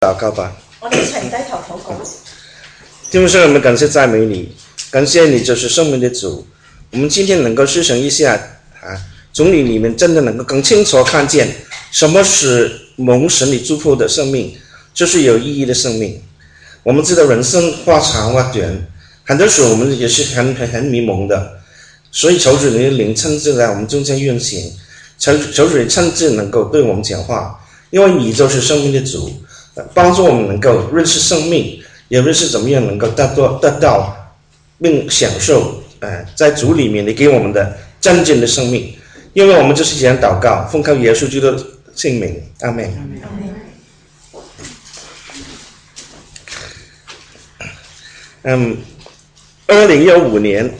祷告吧。 我哋一齊低頭禱告。 天父上，我们感谢赞美你，感谢你就是生命的主。我们今天能够思想一下从你里面真的能够更清楚看见什么是蒙神你祝福的生命，就是有意义的生命。我们知道人生或长或短，很多时候我们也是很迷蒙的，所以求主你的灵亲自在我们中间运行，求主你亲自能够对我们讲话，因为你就是生命的主，帮助我们能够认识生命，也认识怎么样能够得到并享受在主里面你给我们的真正的生命。因为我们就是这样祷告，奉靠耶稣基督的圣名，阿们。2015年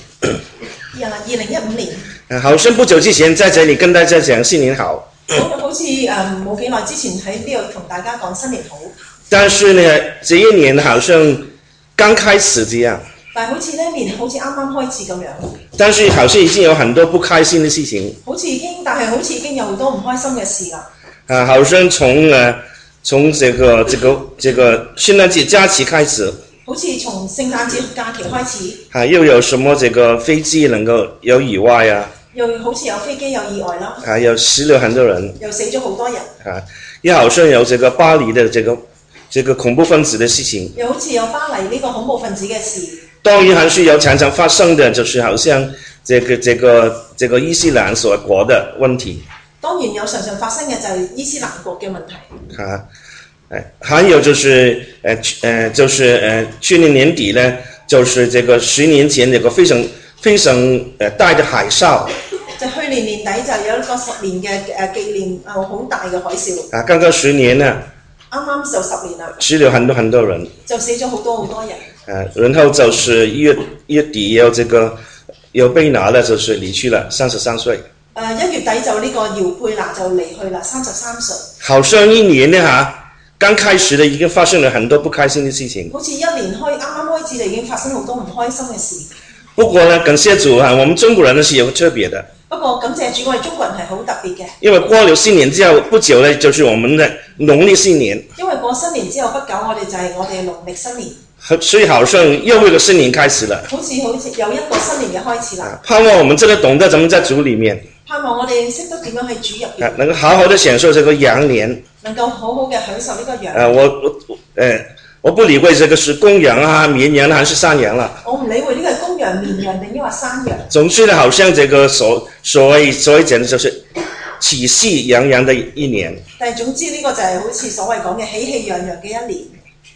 2015年好像不久之前在这里跟大家讲新年好， 好似冇幾耐之前喺呢度同大家講新年好， 但是呢這一年好像剛開始這樣， 但係好似呢年好似啱啱開始咁樣， 但是好像已經有很多不開心的事情， 但係好似已經有好多唔開心嘅事啦。 好像從這個聖誕節假期開始， 好似從聖誕節假期開始， 又有什麼這個飛機能夠有意外又好似有飛機有意外啦， 又死了很多人， 又死咗好多人， 又好像有這個巴黎的這個恐怖分子的事情， 又好似有巴黎呢個恐怖分子嘅事。 當然還是有常常發生的，就是好像這個伊斯蘭所國的問題。 當然有常常發生嘅就係伊斯蘭國嘅問題。 還有就是去年年底呢，就是這個10年前這個非常大的海嘯。 就去年年底就有一個10年嘅紀念好大嘅海嘯。 剛剛10年呢， 啱啱就10年啦， 死了很多人， 就死咗好多人。 然後就是1月底又被拿了，就是離去了33歲。 1月底就呢個姚貝娜就離去啦，33歲。 好像一年呢剛開始呢已經發生了很多不開心的事情。 好似一年啱啱開始就已經發生好多唔開心嘅事。 不過呢，感謝主我們中國人呢是有個特別的。 不過感謝主，我哋中國人係好特別嘅。 因為過了新年之後不久呢，就是我們的農曆新年。 因為過新年之後不久，我哋就係我哋農曆新年。 所以好像又一個新年開始了。 好似有一個新年嘅開始啦。 盼望我們真的懂得怎麼在主裡面。 盼望我哋識得點樣喺主入邊。 能夠好好的享受這個羊年。 能夠好好嘅享受呢個羊。 我不理會這個是公羊綿羊還是山羊啦。 我唔理會呢個係公羊、綿羊定抑或山羊。 總之呢，好像這個所謂講的就是喜氣洋洋的一年。 但係總之呢個就係好似所謂講嘅喜氣洋洋嘅一年。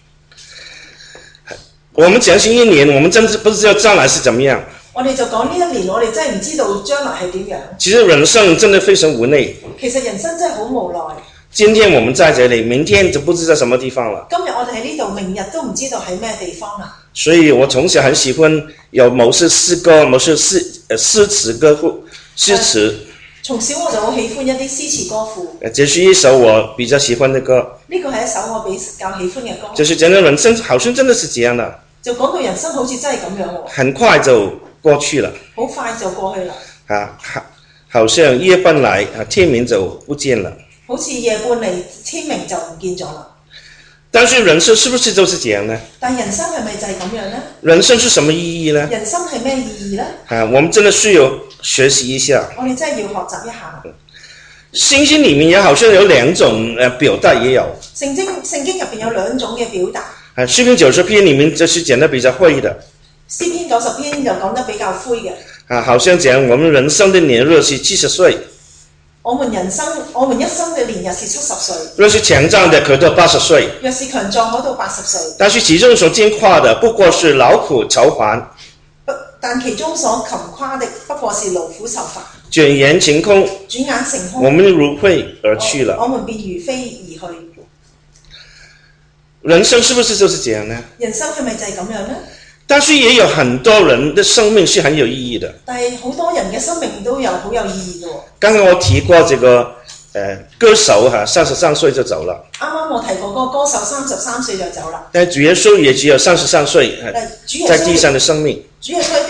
我們講新一年，我們真是不知道將來是怎麼樣。我哋就講呢一年，我哋真係唔知道將來係點樣。 其實人生真的非常無奈。 其實人生真係好無奈。 今天我們在這裡，明天就不知道什麼地方了。 今日我哋喺呢度，明日都唔知道係咩地方啦。 所以我從小很喜歡有某些詩歌，某些詩詞歌賦詩詞。從小我就好喜歡一啲詩詞歌賦。這是一首我比較喜歡的歌。 呢個係一首我比較喜歡嘅歌。 就是講到人生好像真的是這樣的。 就講到人生好似真係咁樣喎。 很快就過去了。 好快就過去啦。 好像夜半來，天明就不見了。 好似夜半嚟，天明就唔見咗啦。 但是人生是不是就是這樣呢？ 但人生係咪就係咁樣呢？ 人生是什麼意義呢？ 人生係咩意義呢？ 我們真的需要學習一下。 我哋真係要學習一下。 聖經裡面也好像有兩種表達也有。 聖經入邊有兩種嘅表達。 詩篇90篇裡面就是講得比較灰的。詩篇90篇就講得比較灰嘅。 好像講我們人生的年日是70歲。 我們一生嘅年日是70歲。 若是強壯的，可到80歲。 若是強壯，可到80歲。 但是其中所矜誇的，不過是勞苦愁煩。 但其中所窮誇的，不過是勞苦愁煩。 轉眼成空。我們如飛而去了。 我們便如飛而去。 人生是不是就是這樣呢？ 人生係咪就係咁樣呢？ 但是也有很多人的生命是很有意義的。 但係好多人嘅生命都有好有意義嘅。 剛剛我提過這個歌手33歲就走了。 啱啱我提過個歌手33歲就走啦。 但主耶穌也只有33歲在地上的生命。 主耶穌喺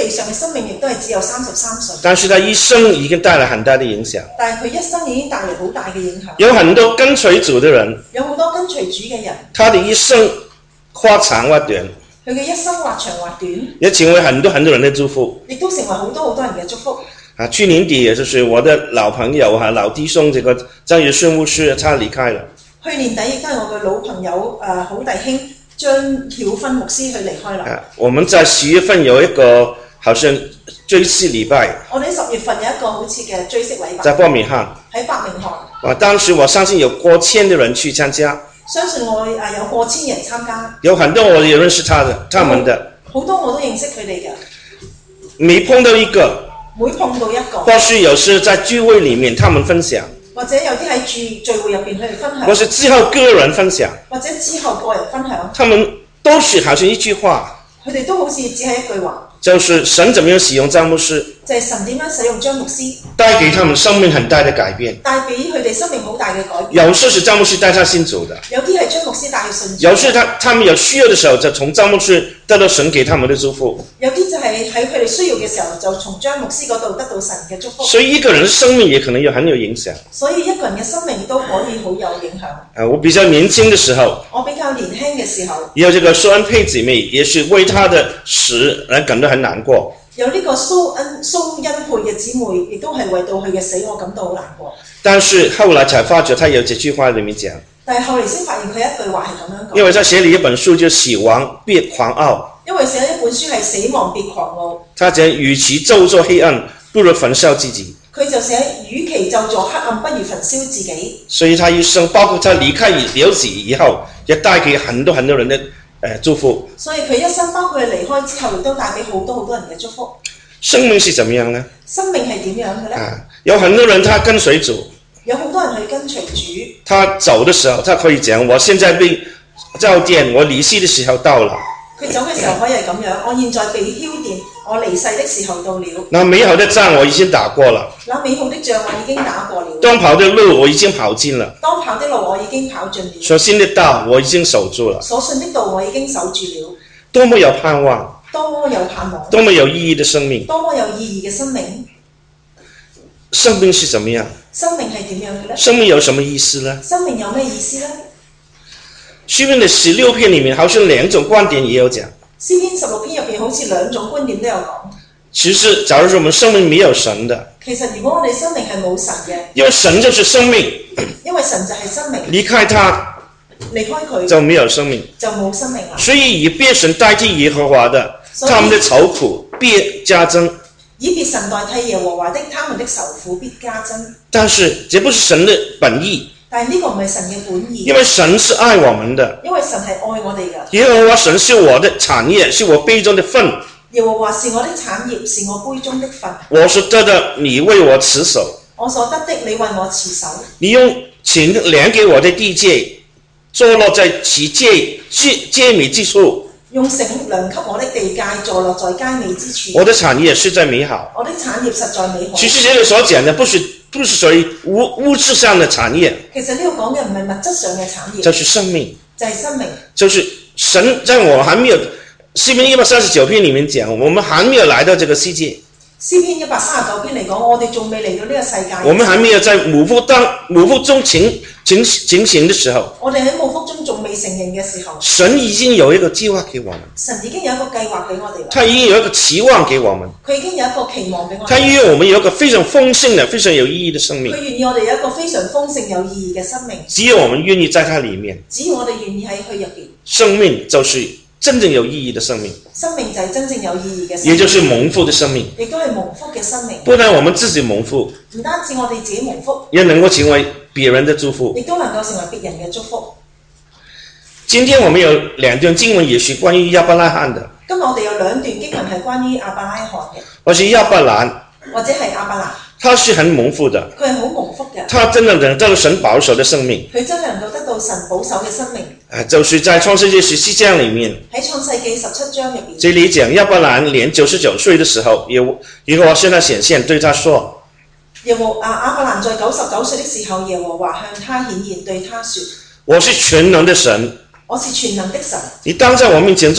地上嘅生命亦都係只有33歲。 但是他一生已經帶來很大的影響。 但係佢一生已經帶嚟好大嘅影響。 有很多跟隨主的人， 有好多跟隨主嘅人， 他的一生或長或短， 佢嘅一生或長或短， 也成為很多人的祝福。 亦都成為好多人嘅祝福。 去年底，也就是我的老朋友老弟兄，這個張宇順牧師，他離開了。 去年底亦都係我嘅老朋友好弟兄張曉芬牧師佢離開啦。 我們在10月份有一個好像追思禮拜。 我哋10月份有一個好似嘅追思禮拜。 在伯明翰。 喺伯明翰。 當時我相信有過千的人去參加。 相信我有過千人參加。 有很多我也認識他們的。 好多我都認識佢哋嘅。 每碰到一個。 每碰到一個。 或是有時在聚會裡面，他們分享。 或者有啲喺聚會入邊佢哋分享。 或是之後個人分享。 或者之後個人分享。 他們都是好像一句話。 佢哋都好似只係一句話。 就是神怎麼樣使用張牧師。 就係神點樣使用張牧師。 帶給他們生命很大的改變。 帶俾佢哋生命好大嘅改變。 有時是張牧師帶他信主的。 有啲係張牧師帶佢信主。 有時他們有需要的時候，就從張牧師得到神給他們的祝福。 有啲就係喺佢哋需要嘅時候，就從張牧師嗰度得到神嘅祝福。 所以一個人的生命也可能很有影響。 所以一個人嘅生命都可以好有影響。 我比較年輕的時候。 我比較年輕嘅時候。 有這個蘇恩佩姊妹，也是為他的死而感到很難過。 有呢個蘇恩佩嘅姊妹，亦都係為到佢嘅死，我感到好難過。 但是後來才發覺，他有這句話裡面講。 但係後嚟先發現佢一句話係咁樣講。 因為他寫了一本書，就死亡別狂傲。 因為寫一本書係死亡別狂傲。 他講，與其咒詛黑暗，不如焚燒自己。 佢就寫，與其咒詛黑暗，不如焚燒自己。 所以他一生，包括他離開了子以後，也帶給很多人的祝福。 所以佢一生包括佢離開之後，亦都帶俾好多人嘅祝福。 生命是怎麼樣呢？ 生命係點樣嘅呢？ 有很多人他跟隨主， 有好多人去跟隨主。 他走的時候，他可以講：我現在被召電，我離世的時候到了。 佢走嘅時候可以係咁樣，我現在被澆奠，我離世的時候到了。 那美好的仗我已經打過了。 那美好的仗我已經打過了。 當跑的路我已經跑盡了。 當跑的路我已經跑盡了。 所信的道我已經守住了。 所信的道我已經守住了。 多麼有盼望。 多麼有盼望。 多麼有意義的生命。 多麼有意義嘅生命。 生命是怎麼樣？ 生命係點樣嘅呢？ 生命有什麼意思呢？ 生命有咩意思呢？ 詩篇的16篇裡面好像2種觀點也有講。 詩篇16篇入邊好似2種觀點都有講。 其實假如說我們生命沒有神的， 其實如果我哋生命係冇神嘅， 因為神就是生命， 因為神就係生命， 離開他， 離開佢就沒有生命， 就冇生命啦。 所以以別神代替耶和華的，他們的愁苦必加增。 以別神代替耶和華的，他們的愁苦必加增。 但是這不是神的本意。 但係呢個唔係神嘅本意。 因為神是愛我們的。 因為神係愛我哋嘅。 耶和華神是我的產業，是我杯中的分。 耶和華是我的產業，是我杯中的分。 我所得的，你為我持守。 我所得的，你為我持守。 你用錢量給我的地界，坐落在其佳美之處。用繩量給我的地界，坐落在佳美之處。我的產業實在美好。我的產業實在美好。其實這裡所講的不是屬於物質上的產業。其實呢個講嘅唔係物質上嘅產業。就是生命。就係生命。就是神在我還沒有詩篇139篇裡面講，我們還沒有來到這個世界。詩篇139篇嚟講，我哋仲未嚟到呢個世界。我們還沒有在母腹中成形的時候，我哋喺母腹中仲未成形嘅時候，神已經有一個計劃給我們。神已經有一個計劃俾我哋。他已經有一個期望給我們。佢已經有一個期望俾我哋。他願我們有一個非常豐盛的、非常有意義的生命。佢願意我哋有一個非常豐盛有意義嘅生命。只要我們願意在它裡面。只要我哋願意喺佢入邊。生命就是真正有意義的生命。生命就係真正有意義嘅生命。也就是蒙福的生命。亦都係蒙福嘅生命。不但我們自己蒙福，唔單止我哋自己蒙福，也能夠成為別人的祝福。亦都能夠成為別人嘅祝福。今天我們有兩段經文也是關於亞伯拉罕的。今日我哋有兩段經文係關於亞伯拉罕嘅。或是亞伯蘭，或者係亞伯蘭。他是很蒙福的。佢係好蒙福嘅。他真的能得到神保守的生命。佢真係能夠得到神保守嘅生命。就是在創世記17章裡面。喺創世記17章入邊。這裡講亞伯蘭年99歲的時候，耶和華向他顯現，對他說：亞伯蘭在99歲的時候，耶和華向他顯現，對他說：我是全能的神。我是全能的神。你當在我面前做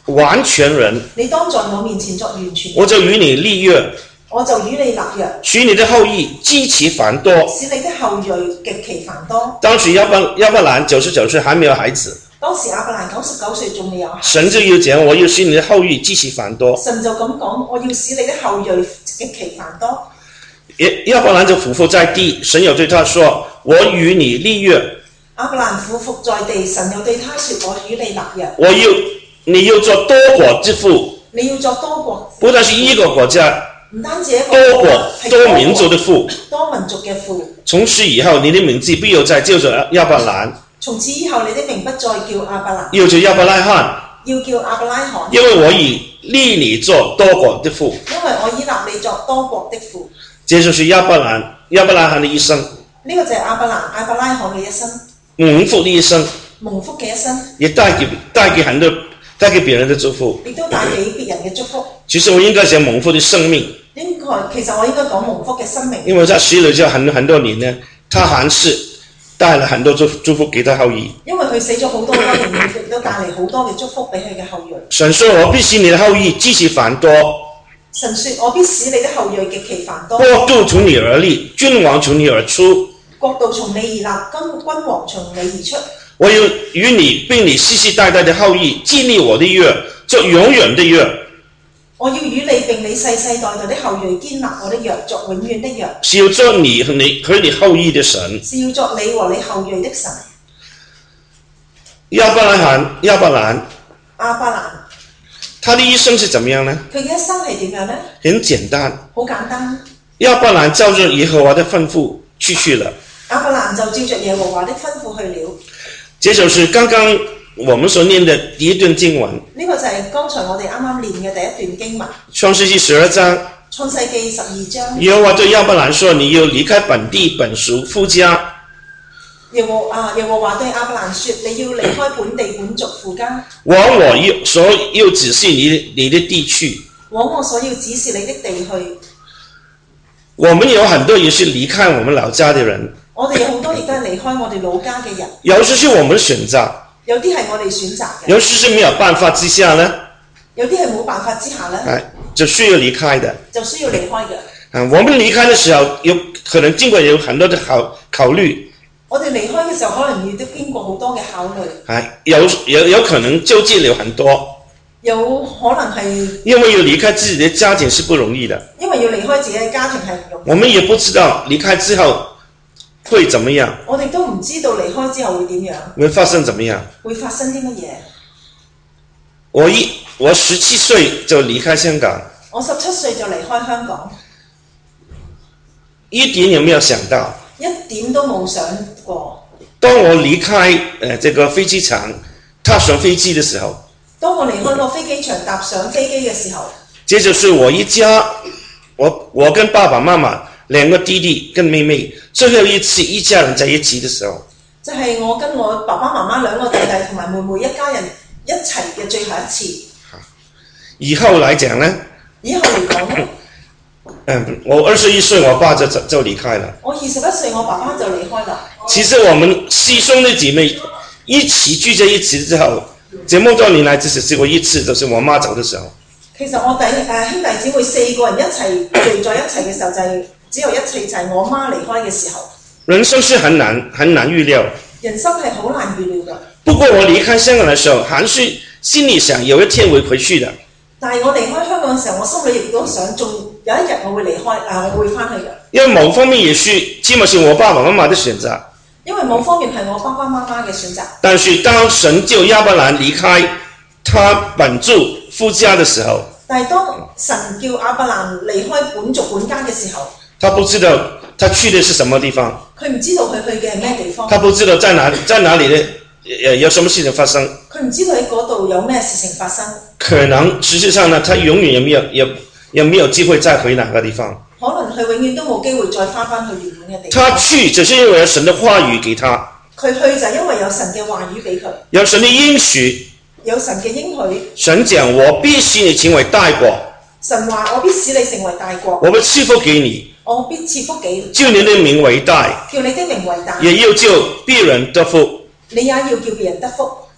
完全人， 你當在我面前作完全人， 我就與你立約， 我就與你立約， 使你的後裔極其繁多， 使你的後裔極其繁多。 當時亞伯蘭99歲還沒有孩子， 當時亞伯蘭99歲仲未有孩子， 神就要講我要使你的後裔極其繁多， 神就咁講，我要使你的後裔極其繁多。 亞伯蘭就俯伏在地，神又對他說：我與你立約。 亞伯蘭俯伏在地，神又對他說：我與你立約。 你要做多國之父， 你要做多國， 不但是一個國家， 唔單止一個多國多民族的父， 多民族嘅父。 從此以後，你的名字不要再叫做亞伯蘭， 從此以後，你的名不再叫亞伯蘭， 要叫亞伯拉罕， 要叫亞伯拉罕， 因為我已立你做多國的父。 因為我已立你作多國的父。 這就是亞伯拉罕的一生， 呢個就係亞伯拉罕嘅一生， 蒙福的一生， 蒙福嘅一生， 也帶給別人的祝福， 亦都帶給別人嘅祝福。 其實我應該講蒙福的生命， 其實我應該講蒙福嘅生命， 因為他死了就很多年呢，他還是帶了很多祝福給他後裔。 因為佢死咗好多年，亦都帶嚟好多嘅祝福俾佢嘅後裔。 神說：我必使你的後裔極其繁多。 神說：我必使你的後裔極其繁多。 國度從你而立，君王從你而出。 國度從你而立，君王從你而出。 我要與你並你世世代代的後裔建立我的約，作永遠的約。 我要與你並你世世代代的後裔建立我的約，作永遠的約。 是要做你和你後裔的神。 是要作你和你後裔的神。 亞伯蘭，他的一生是怎麼樣呢？ 佢嘅一生係點樣呢？ 很簡單， 好簡單。 亞伯蘭照着耶和華的吩咐去了。 亞伯蘭就照着耶和華的吩咐去了。 這就是剛剛我們所念的第一段經文。 呢個就係剛才我哋啱啱念嘅第一段經文。 創世記12章。 創世記12章。 耶和華對亞伯蘭說：你要離開本地本屬父家。 耶和華對亞伯蘭說：你要離開本地本族父家， 往我所要指示你的地去。 往我所要指示你的地去。 我們有很多也是離開我們老家的人。 我哋有好多亦都係離開我哋老家嘅人。 有時是我們選擇， 有啲係我哋選擇嘅。 有時是沒有辦法之下呢， 有啲係冇辦法之下呢， 就需要離開的。 就需要離開嘅。 我們離開的時候，可能經過有很多的考慮。 我哋離開嘅時候，可能亦都經過好多嘅考慮。 有可能糾結了很多。 有可能係因為要離開自己的家庭是不容易的。 因為要離開自己嘅家庭係唔容易。 我們也不知道離開之後會怎麼樣。 我哋都唔知道離開之後會點樣。 會發生怎麼樣？ 會發生啲乜嘢？ 我17歲就離開香港。 我17歲就離開香港。 一點也沒有想到。 一點都冇想過。 當我離開這個飛機場踏上飛機的時候， 當我離開個飛機場踏上飛機嘅時候， 這就是我一家，我跟爸爸媽媽兩個弟弟跟妹妹最後一次一家人在一起的時候， 就係我跟我爸爸媽媽兩個弟弟同埋妹妹一家人一齊嘅最後一次。 以後來講呢？以後嚟講呢？我21歲，我爸就離開了。 我21歲，我爸爸就離開了。 其實我們師兄弟姐妹一起聚在一起之後，這麼多年來只是試過一次，就是我媽走的時候。 其實我兄弟姊妹4個人一齊聚在一齊嘅時候，就係只有一次，就係我媽離開嘅時候。 人生是很難預料。人生係好難預料的。 不過我離開香港的時候，還是心裡想有一天會回去的。 但係我離開香港嘅時候，我心裏亦都想，仲有一日我會離開，我會翻去嘅。 因為某方面也是，起碼是我爸爸媽媽的選擇。 因為某方面係我爸爸媽媽嘅選擇。 但是當神叫亞伯蘭離開他本族父家的時候， 但係當神叫亞伯蘭離開本族本家嘅時候， 他不知道他去的是什麼地方。 佢唔知道佢去嘅係咩地方。 他不知道在哪裡呢？有什麼事情發生？ 佢唔知道喺嗰度有咩事情發生。 可能實際上呢，他永遠也沒有機會再回那個地方。 可能佢永遠都冇機會再翻去原本嘅地方。 他去只是因為有神的話語給他。 佢去就係因為有神嘅話語俾佢。 有神的應許。 有神嘅應許。 神講：我必使你成為大國。 神話：我必使你成為大國。 我必賜福給你。 我必賜福給你。 叫你的名為大。 叫你的名為大。 也要叫別人得福。 你也要叫別人得福。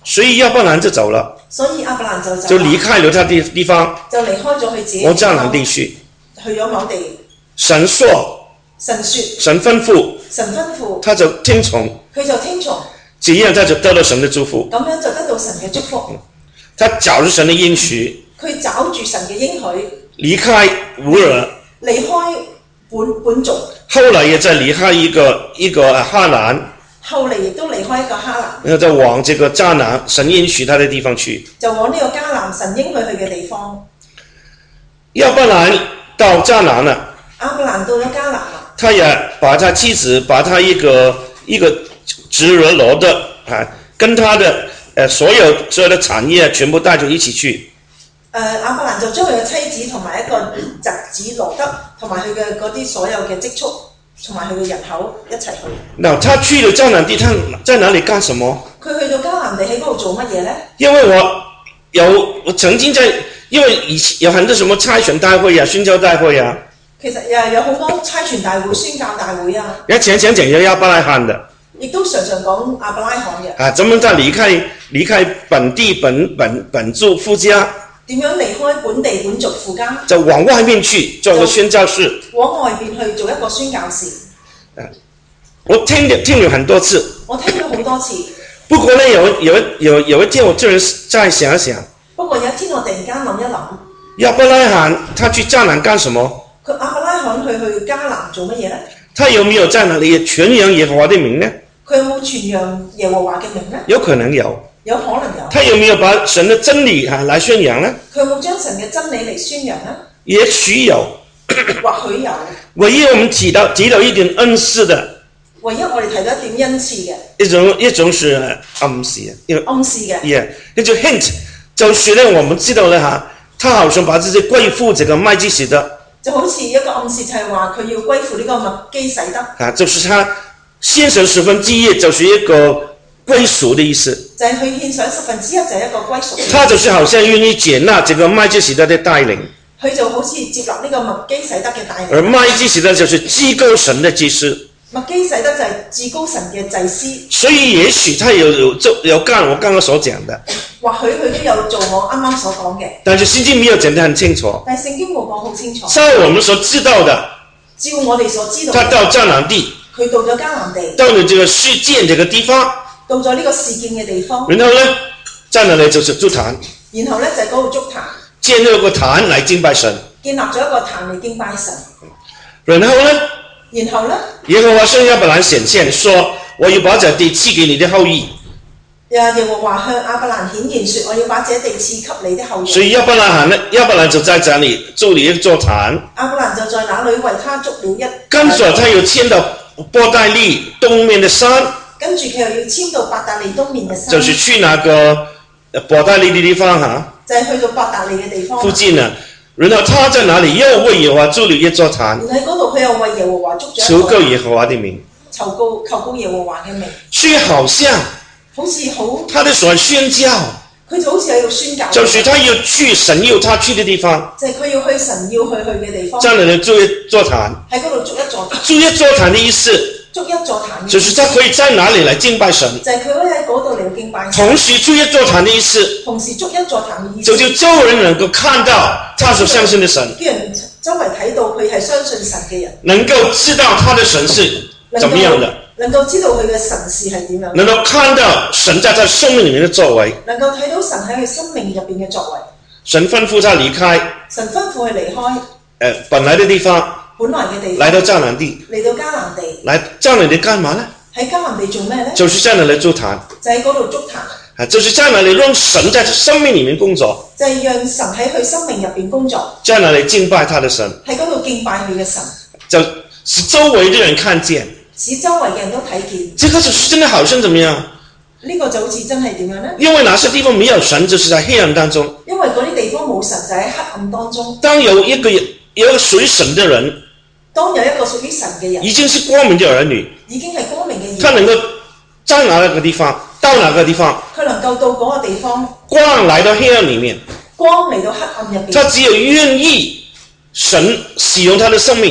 所以亚伯蘭就走了， 所以亞伯蘭就走， 就離開了他的地方， 就離開咗佢自己往迦南地去。 去咗某地。 神說， 神說， 神吩咐， 神吩咐， 他就聽從， 佢就聽從， 這樣他就得到神的祝福。 咁樣就得到神嘅祝福。 他找住神的應許， 佢找住神嘅應許， 離開烏爾， 離開本族， 後來也再離開一個哈蘭， 後嚟亦都離開一個哈蘭， 然後再往這個迦南神應許他的地方去。 就往呢個迦南神應許去嘅地方。 亞伯蘭到迦南了， 亞伯蘭到咗迦南啦， 他也把他妻子，把他一個侄兒羅德跟他的所有的產業全部帶着一起去。 亞伯蘭就將佢嘅妻子同埋一個侄子羅德同埋佢嘅嗰啲所有嘅積蓄同埋佢嘅人口一齊去。 那他去了迦南地，他在哪裡幹什麼？ 佢去到迦南地喺嗰度做乜嘢呢？ 因為我曾經因為以前有很多什麼差傳大會啊、宣教大會啊。 其實有好多差傳大會、宣教大會啊。 也常常講有亞伯拉罕的。 亦都常常講亞伯拉罕嘅。 怎麼他離開本地本族父家？點樣離開本地本族父家？就往外面去做個宣教士。往外邊去做一個宣教士。我聽了很多次。我聽咗好多次。不過呢，有一天我突然再想一想。不過有一天我突然間諗一諗。亞伯拉罕他去迦南幹什麼？亞伯拉罕去迦南做乜嘢呢？他有沒有在那裡傳揚耶和華的名呢？佢有冇傳揚耶和華嘅名呢？有可能有。有可能有。他有沒有把神的真理來宣揚呢？佢有冇將神嘅真理嚟宣揚呢？也許有。或許有。唯一我們提到一點恩賜的。唯一我哋提到一點恩賜嘅。一種是暗示嘅。暗示嘅。Yeah， 那就 hint， 就是呢，我們知道呢他好像把自己歸附這個麥基洗德。就好似一個暗示，就係話佢要歸附呢個麥基洗德。就是他獻上十分之一，就是一個歸屬的意思。就係佢獻上1/10，就係一個歸屬。他就是好像願意接納這個麥基洗德的帶領。佢就好似接納呢個麥基洗德嘅帶領。而麥基洗德就是至高神的祭司。麥基洗德就係至高神嘅祭司。所以也許他有幹我剛剛所講的。或許佢都有做我啱啱所講嘅。但是聖經沒有講得很清楚。但係聖經冇講好清楚。照我們所知道的。照我哋所知道。他到迦南地。佢到咗迦南地。到了這個示劍這個地方。到咗呢個示劍嘅地方。然後呢，在那裡就是築壇。然後呢，就係嗰度築壇。建立一個壇來敬拜神。建立咗一個壇嚟敬拜神。然後呢？然後呢？耶和華向亞伯蘭顯現，說：我要把這地賜給你的後裔。耶和華向亞伯蘭顯現說：我要把這地賜給你的後裔。所以亞伯蘭就在這裡築了一座壇。亞伯蘭就在那裡為他築了一。跟住他又遷到伯特利東面的山。跟住佢又要遷到伯特利東面嘅山。就是去那個伯特利的地方嚇。就係去到伯特利嘅地方。附近啊，然後他在那裡又為耶和華築了一座壇。然後喺嗰度佢又為耶和華築咗。求告耶和華的名。求告耶和華嘅名。所以好像。好似好，他的所謂宣教，佢就好似喺度宣教，就是他要去神要他去的地方，就係佢要去神要去嘅地方，在那裡築一座壇，喺嗰度築一座壇，築一座壇的意思，築一座壇，就是他可以在哪裡來敬拜神，就係佢可以喺嗰度嚟敬拜神，同時築一座壇的意思，同時築一座壇嘅意思，就周人能夠看到他所相信的神，叫人周圍睇到佢係相信神嘅人，能夠知道他的神是怎麼樣的。能夠知道佢嘅神事係點樣，能夠看到神在他生命裡面的作為，能夠睇到神喺佢生命入邊嘅作為。神吩咐他離開，神吩咐佢離開本來的地方，本來嘅地方，來到迦南地，嚟到迦南地，來迦南地幹嘛呢？喺迦南地做咩呢？就是在那裡築壇，就喺嗰度築壇，就是在那裡讓神在他生命裡面工作，就係讓神喺佢生命入邊工作，在那裡敬拜他的神，喺嗰度敬拜佢嘅神，就使周圍的人看見。使周圍嘅人都睇見，這個就是真的好像怎麼樣？呢個就好似真係點樣呢？因為那些地方沒有神，就是在黑暗當中。因為嗰啲地方冇神，就喺黑暗當中。當有一個屬於神的人，當有一個屬於神嘅人，已經是光明的兒女，已經係光明嘅兒女。他能夠在哪個地方，到哪個地方？佢能夠到嗰個地方，光來到黑暗裡面，光嚟到黑暗入邊。他只有願意神使用他的生命。佢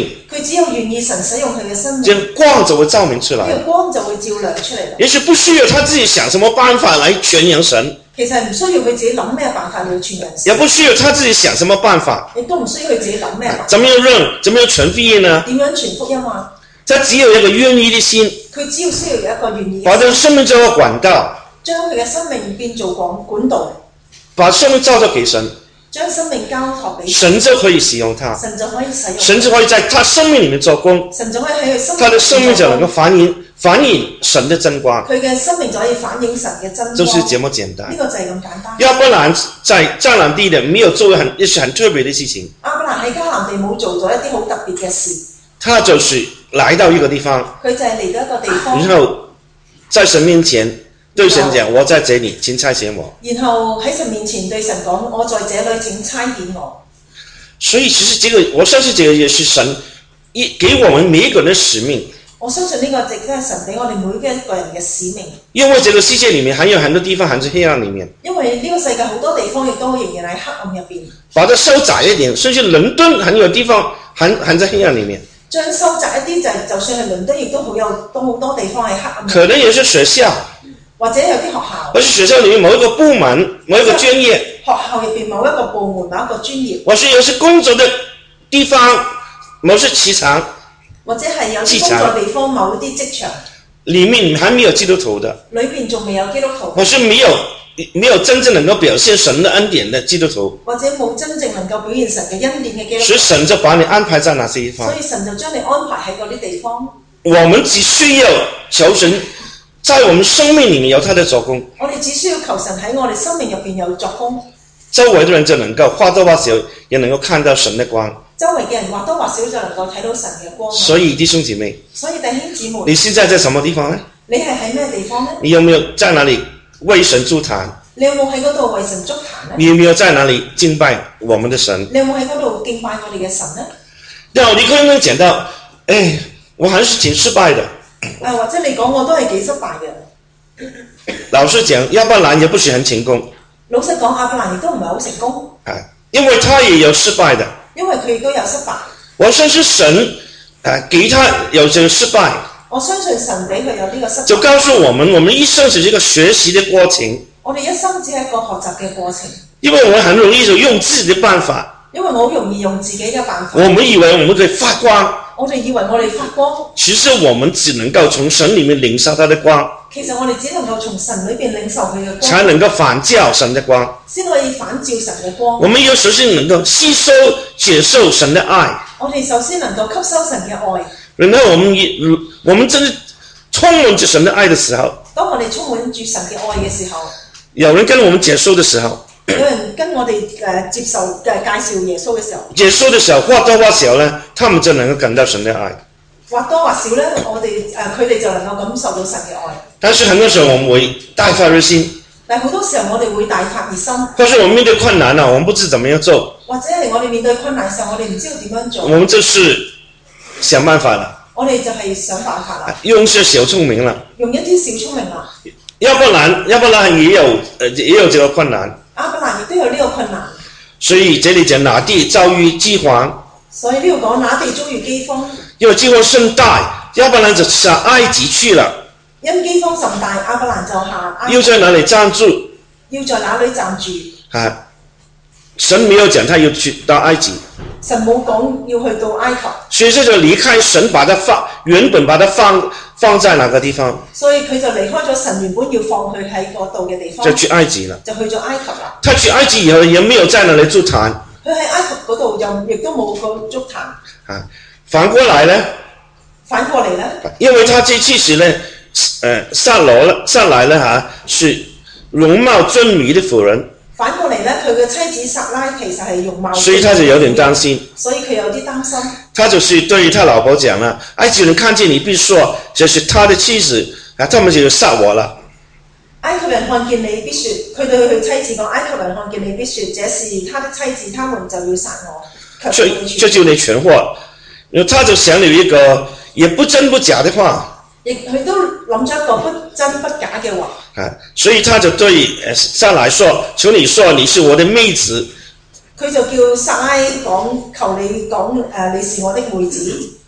佢只有願意神使用佢嘅生命， 这样光就会照明出来。 呢個光就會照亮出嚟啦。 也许不需要他自己想什么办法来傳揚神， 其實唔需要佢自己諗咩辦法去傳揚神， 也不需要他自己想什么辦法， 亦都唔需要佢自己諗咩辦法。 怎么樣傳福音呢？ 點樣傳福音啊？ 他只有一個願意的心， 佢只要需要有一個願意， 把這個生命做個管道， 將佢嘅生命變做管道， 把生命交託給神， 將生命交託俾神就可以使用它， 神就可以使用， 神就可以在他生命裡面做工， 神就可以喺佢生命， 他的生命就能夠反映神的真光。 佢嘅生命就可以反映神嘅真光， 就是這麼簡單。 呢個就係咁簡單。 要不然在迦南地的沒有做一些很特別的事情。 亞伯蘭喺迦南地冇做咗一啲好特別嘅事， 他就是來到一個地方， 佢就係嚟到一個地方， 然後在神面前對神講：我在這裡，請差遣我。 然後喺神面前對神講：我在這裡，請差遣我。 所以其實這個，我相信這個也是神給我們每一個人的使命。 我相信呢個亦都係神俾我哋每一個人嘅使命。 因為這個世界裡面還有很多地方還在黑暗裡面。 因為呢個世界好多地方亦都仍然喺黑暗入邊。 把它收窄一點，甚至倫敦很有地方還在黑暗裡面。 將收窄一啲就算係倫敦，亦都好多地方係黑暗。 可能也是學校， 或者有啲學校， 或是學校裡面某一個部門、某一個專業。 學校入邊某一個部門、某一個專業。 或是有些工作的地方，某些職場。 或者係有啲工作地方某啲職場， 裡面還沒有基督徒的， 裏邊仲未有基督徒， 或是沒有真正能夠表現神的恩典的基督徒， 或者冇真正能夠表現神嘅恩典嘅基督徒， 所以神就把你安排在那些地方， 所以神就將你安排喺嗰啲地方。 我們只需要求神在我們生命裡面有他的作工， 我哋只需要求神喺我哋生命入邊有作工， 周圍的人就能夠或多或少也能夠看到神的光。 周圍嘅人或多或少就能夠睇到神嘅光。 所以弟兄姊妹， 所以弟兄姊妹， 你現在在什麼地方呢？ 你係喺咩地方呢？ 你有沒有在哪裡為神築壇？ 你有冇喺嗰度為神築壇呢？ 你有沒有在哪裡敬拜我們的神？ 你有冇喺嗰度敬拜我哋嘅神呢？ 然後你可能講到，我還是挺失敗的。 或者你講我都係幾失敗嘅。 老實講，亞伯蘭也不是很成功。 老實講，亞伯蘭亦都唔係好成功。 因為他也有失敗的。 因為佢亦都有失敗。 我相信神給他有這個失敗。 我相信神俾佢有呢個失敗。 就告訴我們一生是一個學習的過程。 我哋一生只係一個學習嘅過程。 因為我們很容易就用自己的辦法。 因為我好容易用自己嘅辦法。 我們以為我們可以發光。 我哋以為我哋發光。 其實我們只能夠從神裡面領受他的光。 其實我哋只能夠從神裏邊領受佢嘅光， 才能夠反照神的光， 先可以反照神嘅光。 我們要首先能夠吸收、接受神的愛。 我哋首先能夠吸收神嘅愛。 然後我們真的充滿着神的愛的時候， 當我哋充滿住神嘅愛嘅時候， 有人跟我們解說的時候， 有人跟我哋接受介紹耶穌嘅時候， 解說的時候或多或少呢，他們就能夠感到神的愛。 或多或少呢，佢哋就能夠感受到神嘅愛。 但是很多時候我們會大發熱心， 但好多時候我哋會大發熱心。 或是我們面對困難我們不知怎麼樣做。 或者係我哋面對困難嘅時候，我哋唔知道點樣做。 我們就是想辦法了。 我哋就係想辦法啦。 用一些小聰明了。 用一啲小聰明啦。 要不然也有這個困難。 亞伯蘭亦都有呢個困難。所以這裡講那地遭遇饑荒。 所以呢度講那地遭遇饑荒。 因為饑荒甚大，亞伯蘭就下埃及去了。 因饑荒甚大，亞伯蘭就下埃及。 要在哪裡暫住？ 要在哪裡暫住？ 神沒有講他要去到埃及。 神冇講要去到埃及。 所以就離開神，原本把他放在哪個地方？ 所以佢就離開咗神原本要放佢喺嗰度嘅地方。 就去埃及了。 就去咗埃及啦。 他去埃及以後也沒有在那裡築壇。 佢喺埃及嗰度亦都冇個築壇。 反過來呢？因為他這其實呢，上來了是容貌俊美的婦人。 反過嚟呢，佢嘅妻子撒拉其實係容貌。 所以他就有點擔心。 所以佢有啲擔心。 他就是對他老婆講了，埃及人看見你必說這是他的妻子，他們就殺我了。 埃及人看見你必說，佢對佢妻子講，埃及人看見你必說這是他的妻子，他們就要殺我。 這就你全禍。他就想了一個也不真不假的話。 佢都諗咗一個不真不假嘅話。 所以他就對撒拉說：求你說你是我的妹子。 佢就叫撒拉講：求你講你是我的妹子。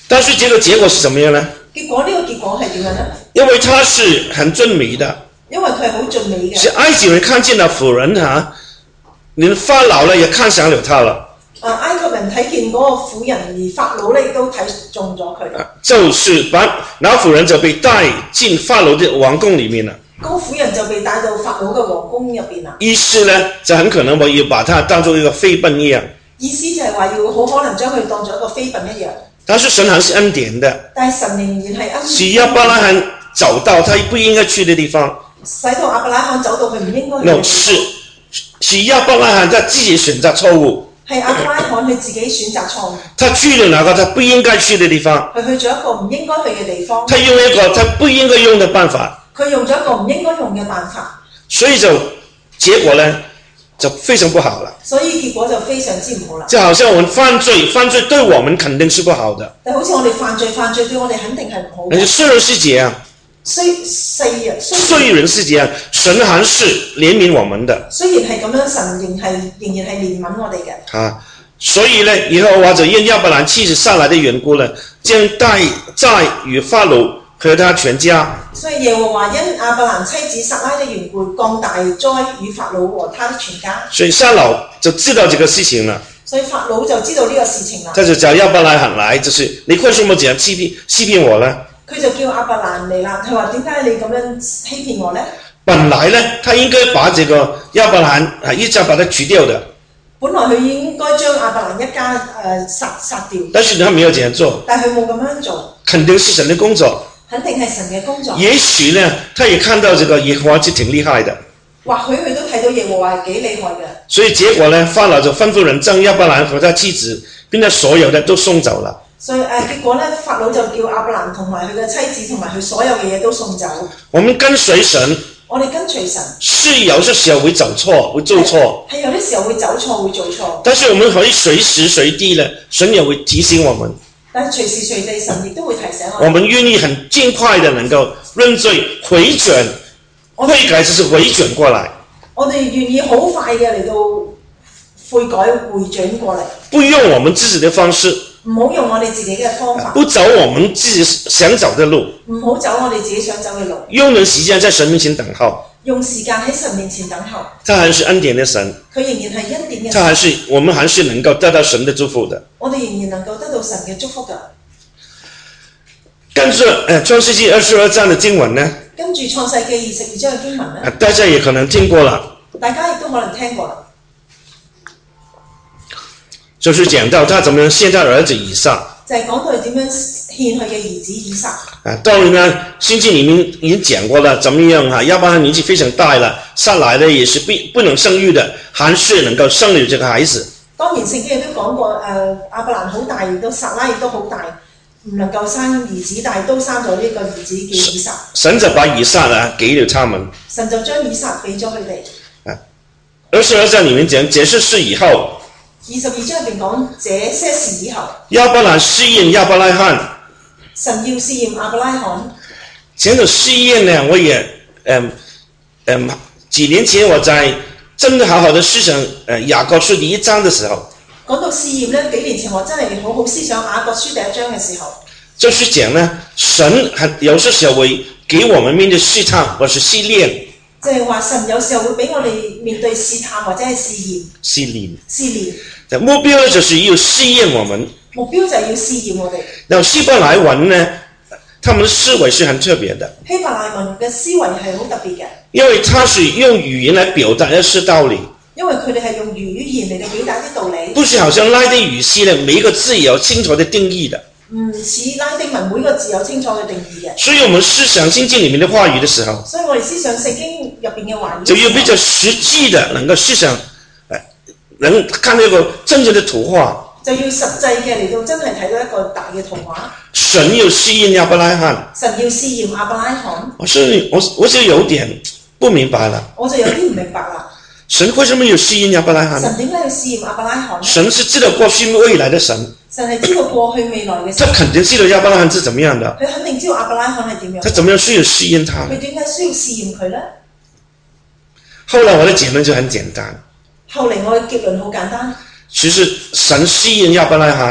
但是这个结果是怎么样呢？ 結果呢個結果係點樣呢？ 因為他是很俊美的， 因為佢係好俊美嘅。 是埃及人看見了婦人連法老呢也看上了他了。 埃及人睇見嗰個婦人，而法老呢亦都睇中咗佢。 就是把那婦人就被帶進法老的王宮裡面了。 嗰個婦人就被帶到法老嘅皇宮入邊啦。 意思呢，就很可能我要把他當作一個妃嬪一樣。 意思就係話要好可能將佢當作一個妃嬪一樣。 但是神還是恩典的， 但係神仍然係恩典。 使亞伯拉罕走到他不應該去的地方。 使到亞伯拉罕走到佢唔應該去嘅地方。 是亞伯拉罕他自己選擇錯誤。 係亞伯拉罕佢自己選擇錯誤。 他去了那個他不應該去的地方。 佢去咗一個唔應該去嘅地方。 他用一個他不應該用的辦法。 佢用咗一個唔應該用嘅辦法。 所以就結果呢就非常不好了。 所以結果就非常之唔好啦。 就好像我們犯罪對我們肯定是不好的。 但好似我哋犯罪對我哋肯定係唔好嘅。 雖然是這樣。雖然是這樣，神還是憐憫我們的。 雖然係咁樣，神仍然係憐憫我哋嘅。 所以呢，耶和華就因亞伯蘭妻子撒萊的緣故呢，將債與法老和他全家。 所以耶和華因亞伯蘭妻子撒拉的緣故，降大災與法老和他的全家。 所以撒老就知道這個事情了。 所以法老就知道呢個事情啦。 他就叫亞伯蘭來，就是你為什麼這樣欺騙我呢？ 佢就叫亞伯蘭嚟啦，佢話點解你咁樣欺騙我呢？ 本來呢，他應該把這個亞伯蘭一家把他除掉的。 本來佢應該將亞伯蘭一家殺掉。 但是他沒有這樣做。 但係佢冇咁樣做。 肯定是神的工作。 肯定係神嘅工作。 也許呢，他也看到這個耶和華是挺厲害的。 或許佢都睇到耶和華係幾厲害嘅。 所以結果呢，法老就吩咐人將亞伯蘭和他妻子並且所有的都送走了。 所以結果呢，法老就叫亞伯蘭同埋佢嘅妻子同埋佢所有嘅嘢都送走。 我們跟隨神。 我哋跟隨神。 是有些時候會走錯，會做錯。 係有啲時候會走錯，會做錯。 但是我們可以隨時隨地呢，神也會提醒我們。 但係隨時隨地神亦都會提醒我。 我們願意很盡快的能夠認罪回轉，悔改就是回轉過來。 我哋願意好快嘅嚟到悔改回轉過嚟。 不用我們自己的方式。 唔好用我哋自己嘅方法。 不走我們自己想走的路。 唔好走我哋自己想走嘅路。 用人時間在神面前等候。 用時間喺神面前等候。 他還是恩典的神。 佢仍然係恩典嘅神。我們還是能夠得到神的祝福的。 我哋仍然能夠得到神嘅祝福㗎。 跟住創世記22章的經文呢？ 跟住創世記22章嘅經文呢？ 大家也可能聽過了。 大家亦都可能聽過啦。 就是講到他怎麼樣獻他兒子以撒。 就係講到點樣獻佢嘅兒子以撒。 當然呢，聖經裡面已經講過了，怎麼樣亞伯拉罕年紀非常大了，撒萊呢也是不能生育的，還是能夠生了這個孩子。 當然聖經亦都講過，亞伯蘭好大，亦都撒拉亦都好大，唔能夠生兒子，但係都生咗呢個兒子叫以撒。神就把以撒呢給了他們。 神就將以撒俾咗佢哋。 22章裡面講這些事以後。 22章入邊講這些事以後， 亞伯蘭試驗亞伯拉罕， 神要試驗亞伯拉罕。 講到試驗呢，我也幾年前我在真的好好的思想雅各書第1章的時候， 講到試驗呢，幾年前我真係好好思想雅各書第1章嘅時候， 就是講呢，神有些時候會給我們面對試探或是試煉。 就係話神有時候會俾我哋面對試探或者係試驗。 試煉。 試煉。 目標呢，就是要試驗我們。 目標就係要試驗我哋。 然後希伯來文呢，他們的思維是很特別的。 希伯來文嘅思維係好特別嘅。 因為他是用語言來表達一些道理。 因為佢哋係用語言嚟到表達啲道理。 不是好像拉丁語系呢，每一個字有清楚的定義的。 唔似拉丁文每個字有清楚嘅定義嘅。 所以我們思想聖經裡面的話語的時候， 所以我哋思想聖經入邊嘅話語， 就要比較實際的能夠思想，能看到一個真正的圖畫。 就要實際嘅嚟到真係睇到一個大嘅圖畫。 神要試驗亞伯拉罕。 神要試驗亞伯拉罕。 我就有點不明白了。 我就有啲唔明白啦。 神為什麼要試驗亞伯拉罕？ 神點解要試驗亞伯拉罕？ 神是知道過去未來的神。 神係知道過去未來嘅神。 他肯定知道亞伯拉罕是怎麼樣的。 佢肯定知道亞伯拉罕係點樣。 他怎麼樣需要試驗他？ 佢點解需要試驗佢呢？ 後來我的結論就很簡單。 後嚟我嘅結論好簡單。 其實神試驗亞伯拉罕。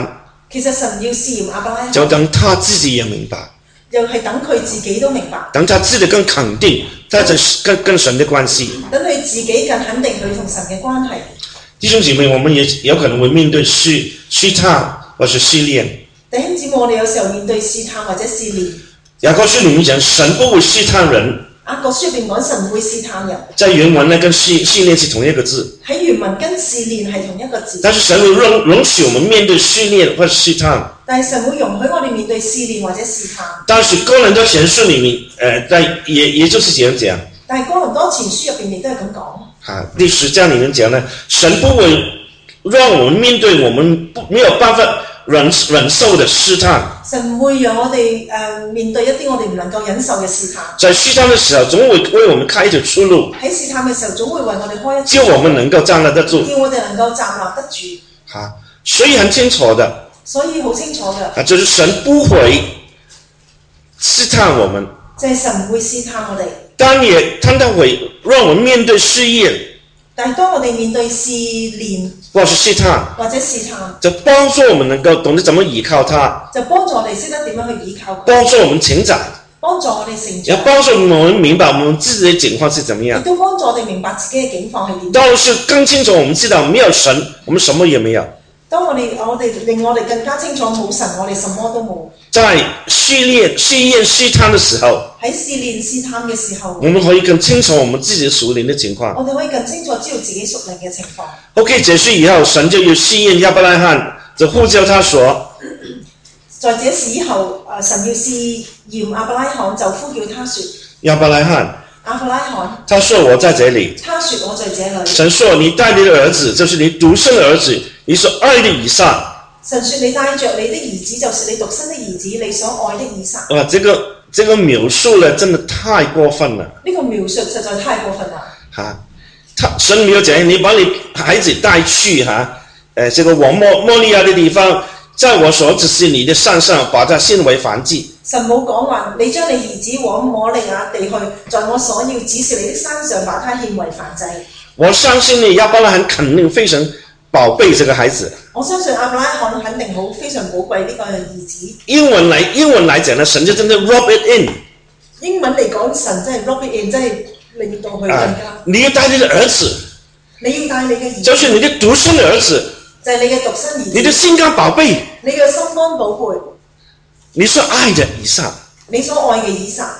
其實神要試驗亞伯拉罕， 就等他自己也明白， 又係等佢自己都明白， 等他自己更肯定他跟神的關係， 等佢自己更肯定佢同神嘅關係。 弟兄姊妹，我們也有可能會面對試探或是試煉。 弟兄姊妹，我哋有時候面對試探或者試煉。 雅各書裡面講，神不會試探人。 雅各書入邊講神唔會試探人。 在原文呢，跟試煉是同一個字。 喺原文跟試煉係同一個字。 但是神會容許我們面對試煉或者試探。 但係神會容許我哋面對試煉或者試探。 但是哥林多前書裡面，也就是這樣講。 但係哥林多前書入邊亦都係咁講。 第10章裡面講呢，神不會讓我們面對我們沒有辦法忍受的試探。 神唔會讓我哋面對一啲我哋唔能夠忍受嘅試探。 在試探的時候，總會為我們開一條出路。 喺試探嘅時候，總會為我哋開一條叫我們能夠站立得住。 叫我哋能夠站立得住。 所以很清楚的。 所以好清楚嘅。 就是神不會試探我們。 就係神唔會試探我哋。 但他會讓我們面對試驗。 但係當我哋面對試煉或是試探，就幫助我們能夠懂得怎麼依靠他， 就幫助我哋識得點樣去依靠佢， 幫助我們成長， 幫助我哋成長， 也幫助我們明白我們自己的境況是怎麼樣， 亦都幫助我哋明白自己嘅境況係點。 到是更清楚，我們知道沒有神，我們什麼也沒有。 當我哋令我哋更加清楚冇神，我哋什麼都冇。 在試驗試探的時候， 喺試煉試探嘅時候， 我們可以更清楚我們自己屬靈的情況。 我哋可以更清楚知道自己屬靈嘅情況。 OK， 這事以後，神就要試驗亞伯拉罕，就呼叫他說： 在這事以後，神要試驗亞伯拉罕，就呼叫他說： 亞伯拉罕。 亞伯拉罕， 他說我在這裏。 他說我在這裏。神說你帶你的兒子，就是你獨生的兒子，你所愛的以撒。 神說你帶着你的兒子，就是你獨生的兒子，你所愛的以撒。 這個描述呢，真的太過分了。 呢個描述實在太過分了。 神沒有講你把你孩子帶去這個往摩利亞的地方，在我所指示你的山上，把它獻為燔祭。 神冇講話，你將你兒子往摩利亞地去，在我所要指示你的山上，把它獻為燔祭。我相信你亞伯拉罕肯定非常寶貝這個孩子。 我相信亞伯拉罕肯定非常寶貴呢個兒子。 英文來講呢，神就真的 rub it in。 英文嚟講，神真係 rub it in，真係令到佢更加。 你要帶你的兒子。 你要帶你嘅兒子。 就是你的獨生的兒子。 就係你嘅獨生兒子。 你的心肝寶貝。 你嘅心肝寶貝。 你所愛的以撒， 你所愛嘅以撒，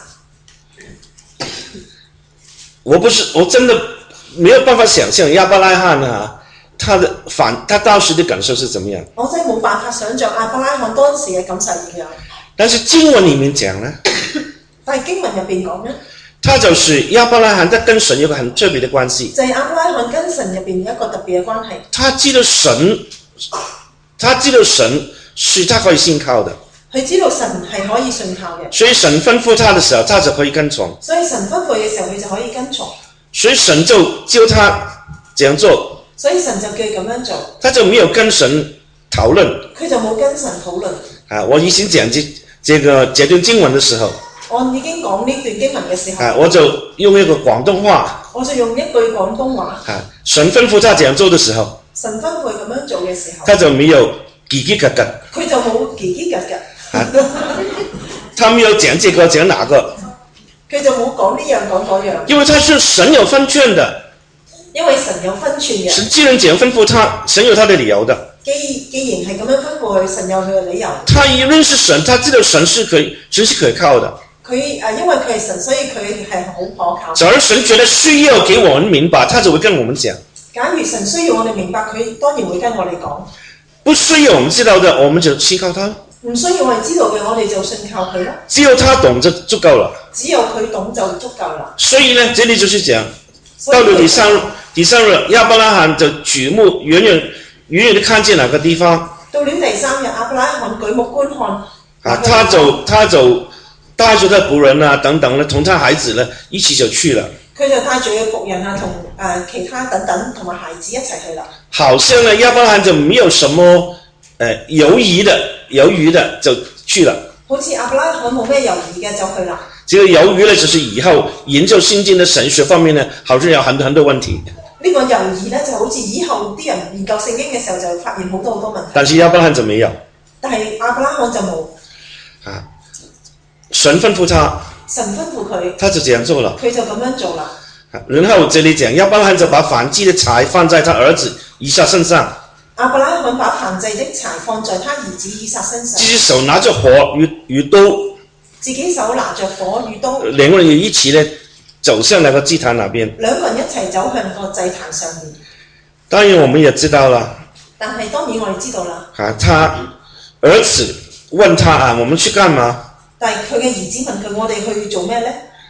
我真的沒有辦法想象亞伯拉罕他當時的感受是怎麼樣。 我真係冇辦法想象亞伯拉罕當時嘅感受點樣。 但是經文裡面講呢， 但係經文入邊講呢， 他就是亞伯拉罕，他跟神有個很特別的關係。 就係亞伯拉罕跟神入邊一個特別嘅關係。 他知道神是他可以信靠的。 佢知道神係可以信靠嘅， 所以神吩咐他的時候，他就可以跟從。 所以神吩咐嘅時候，佢就可以跟從。 所以神就教他這樣做。 所以神就叫佢咁樣做。 他就沒有跟神討論。 佢就冇跟神討論。 我以前講這段經文的時候， 我已經講呢段經文嘅時候， 我就用一個廣東話。 我就用一句廣東話。 神吩咐他這樣做的時候， 神吩咐佢咁樣做嘅時候， 他就沒有嘰嘰格格。 佢就冇嘰嘰格格。 他沒有講這個講那個， 佢就冇講呢樣講嗰樣。 因為他是神有分寸的， 因為神有分寸嘅。 神既然這樣吩咐他，神有他的理由的。 既然係咁樣吩咐佢，神有佢嘅理由。 他一認識神，他知道神是可靠的。 因為佢係神，所以佢係好可靠。 假如神覺得需要給我們明白，他就會跟我們講。 假如神需要我哋明白，佢當然會跟我哋講。 不需要我們知道的，我們就信靠他。 唔需要我哋知道嘅，我哋就信靠佢咯。 只有他懂就足夠了。 只有佢懂就足夠啦。所以呢，這裡就是講，到了第三日，亞伯拉罕就舉目遠遠地看見那個地方。 到了第三日，亞伯拉罕舉目觀看。 他就帶着他僕人啊等等呢，同他孩子呢一起就去了。 佢就帶住佢僕人啊同其他等等同埋孩子一齊去啦。 好像呢，亞伯拉罕就沒有什麼猶豫的就去了。 好似亞伯拉罕冇咩猶豫嘅就去啦。 這個猶豫呢，就是以後研究聖經的神學方面呢，好像有很多問題。 呢個猶豫呢，就好似以後啲人研究聖經嘅時候就發現好多問題。 但是亞伯拉罕就沒有。 但係亞伯拉罕就冇。 神吩咐他， 神吩咐佢， 他就這樣做了。 佢就咁樣做啦。 然後這裡講，亞伯拉罕就把燔祭的柴放在他兒子以撒身上。 亞伯拉罕把燔祭的柴放在他兒子以撒身上。 自己手拿着火與刀。 自己手拿着火與刀。 兩個人一起呢走向那個祭壇那邊。 兩個人一齊走向個祭壇上面。 當然我們也知道了。 但係當然我哋知道啦。 他兒子問他我們去幹嘛？ 但係佢嘅兒子問佢：我哋去做咩呢？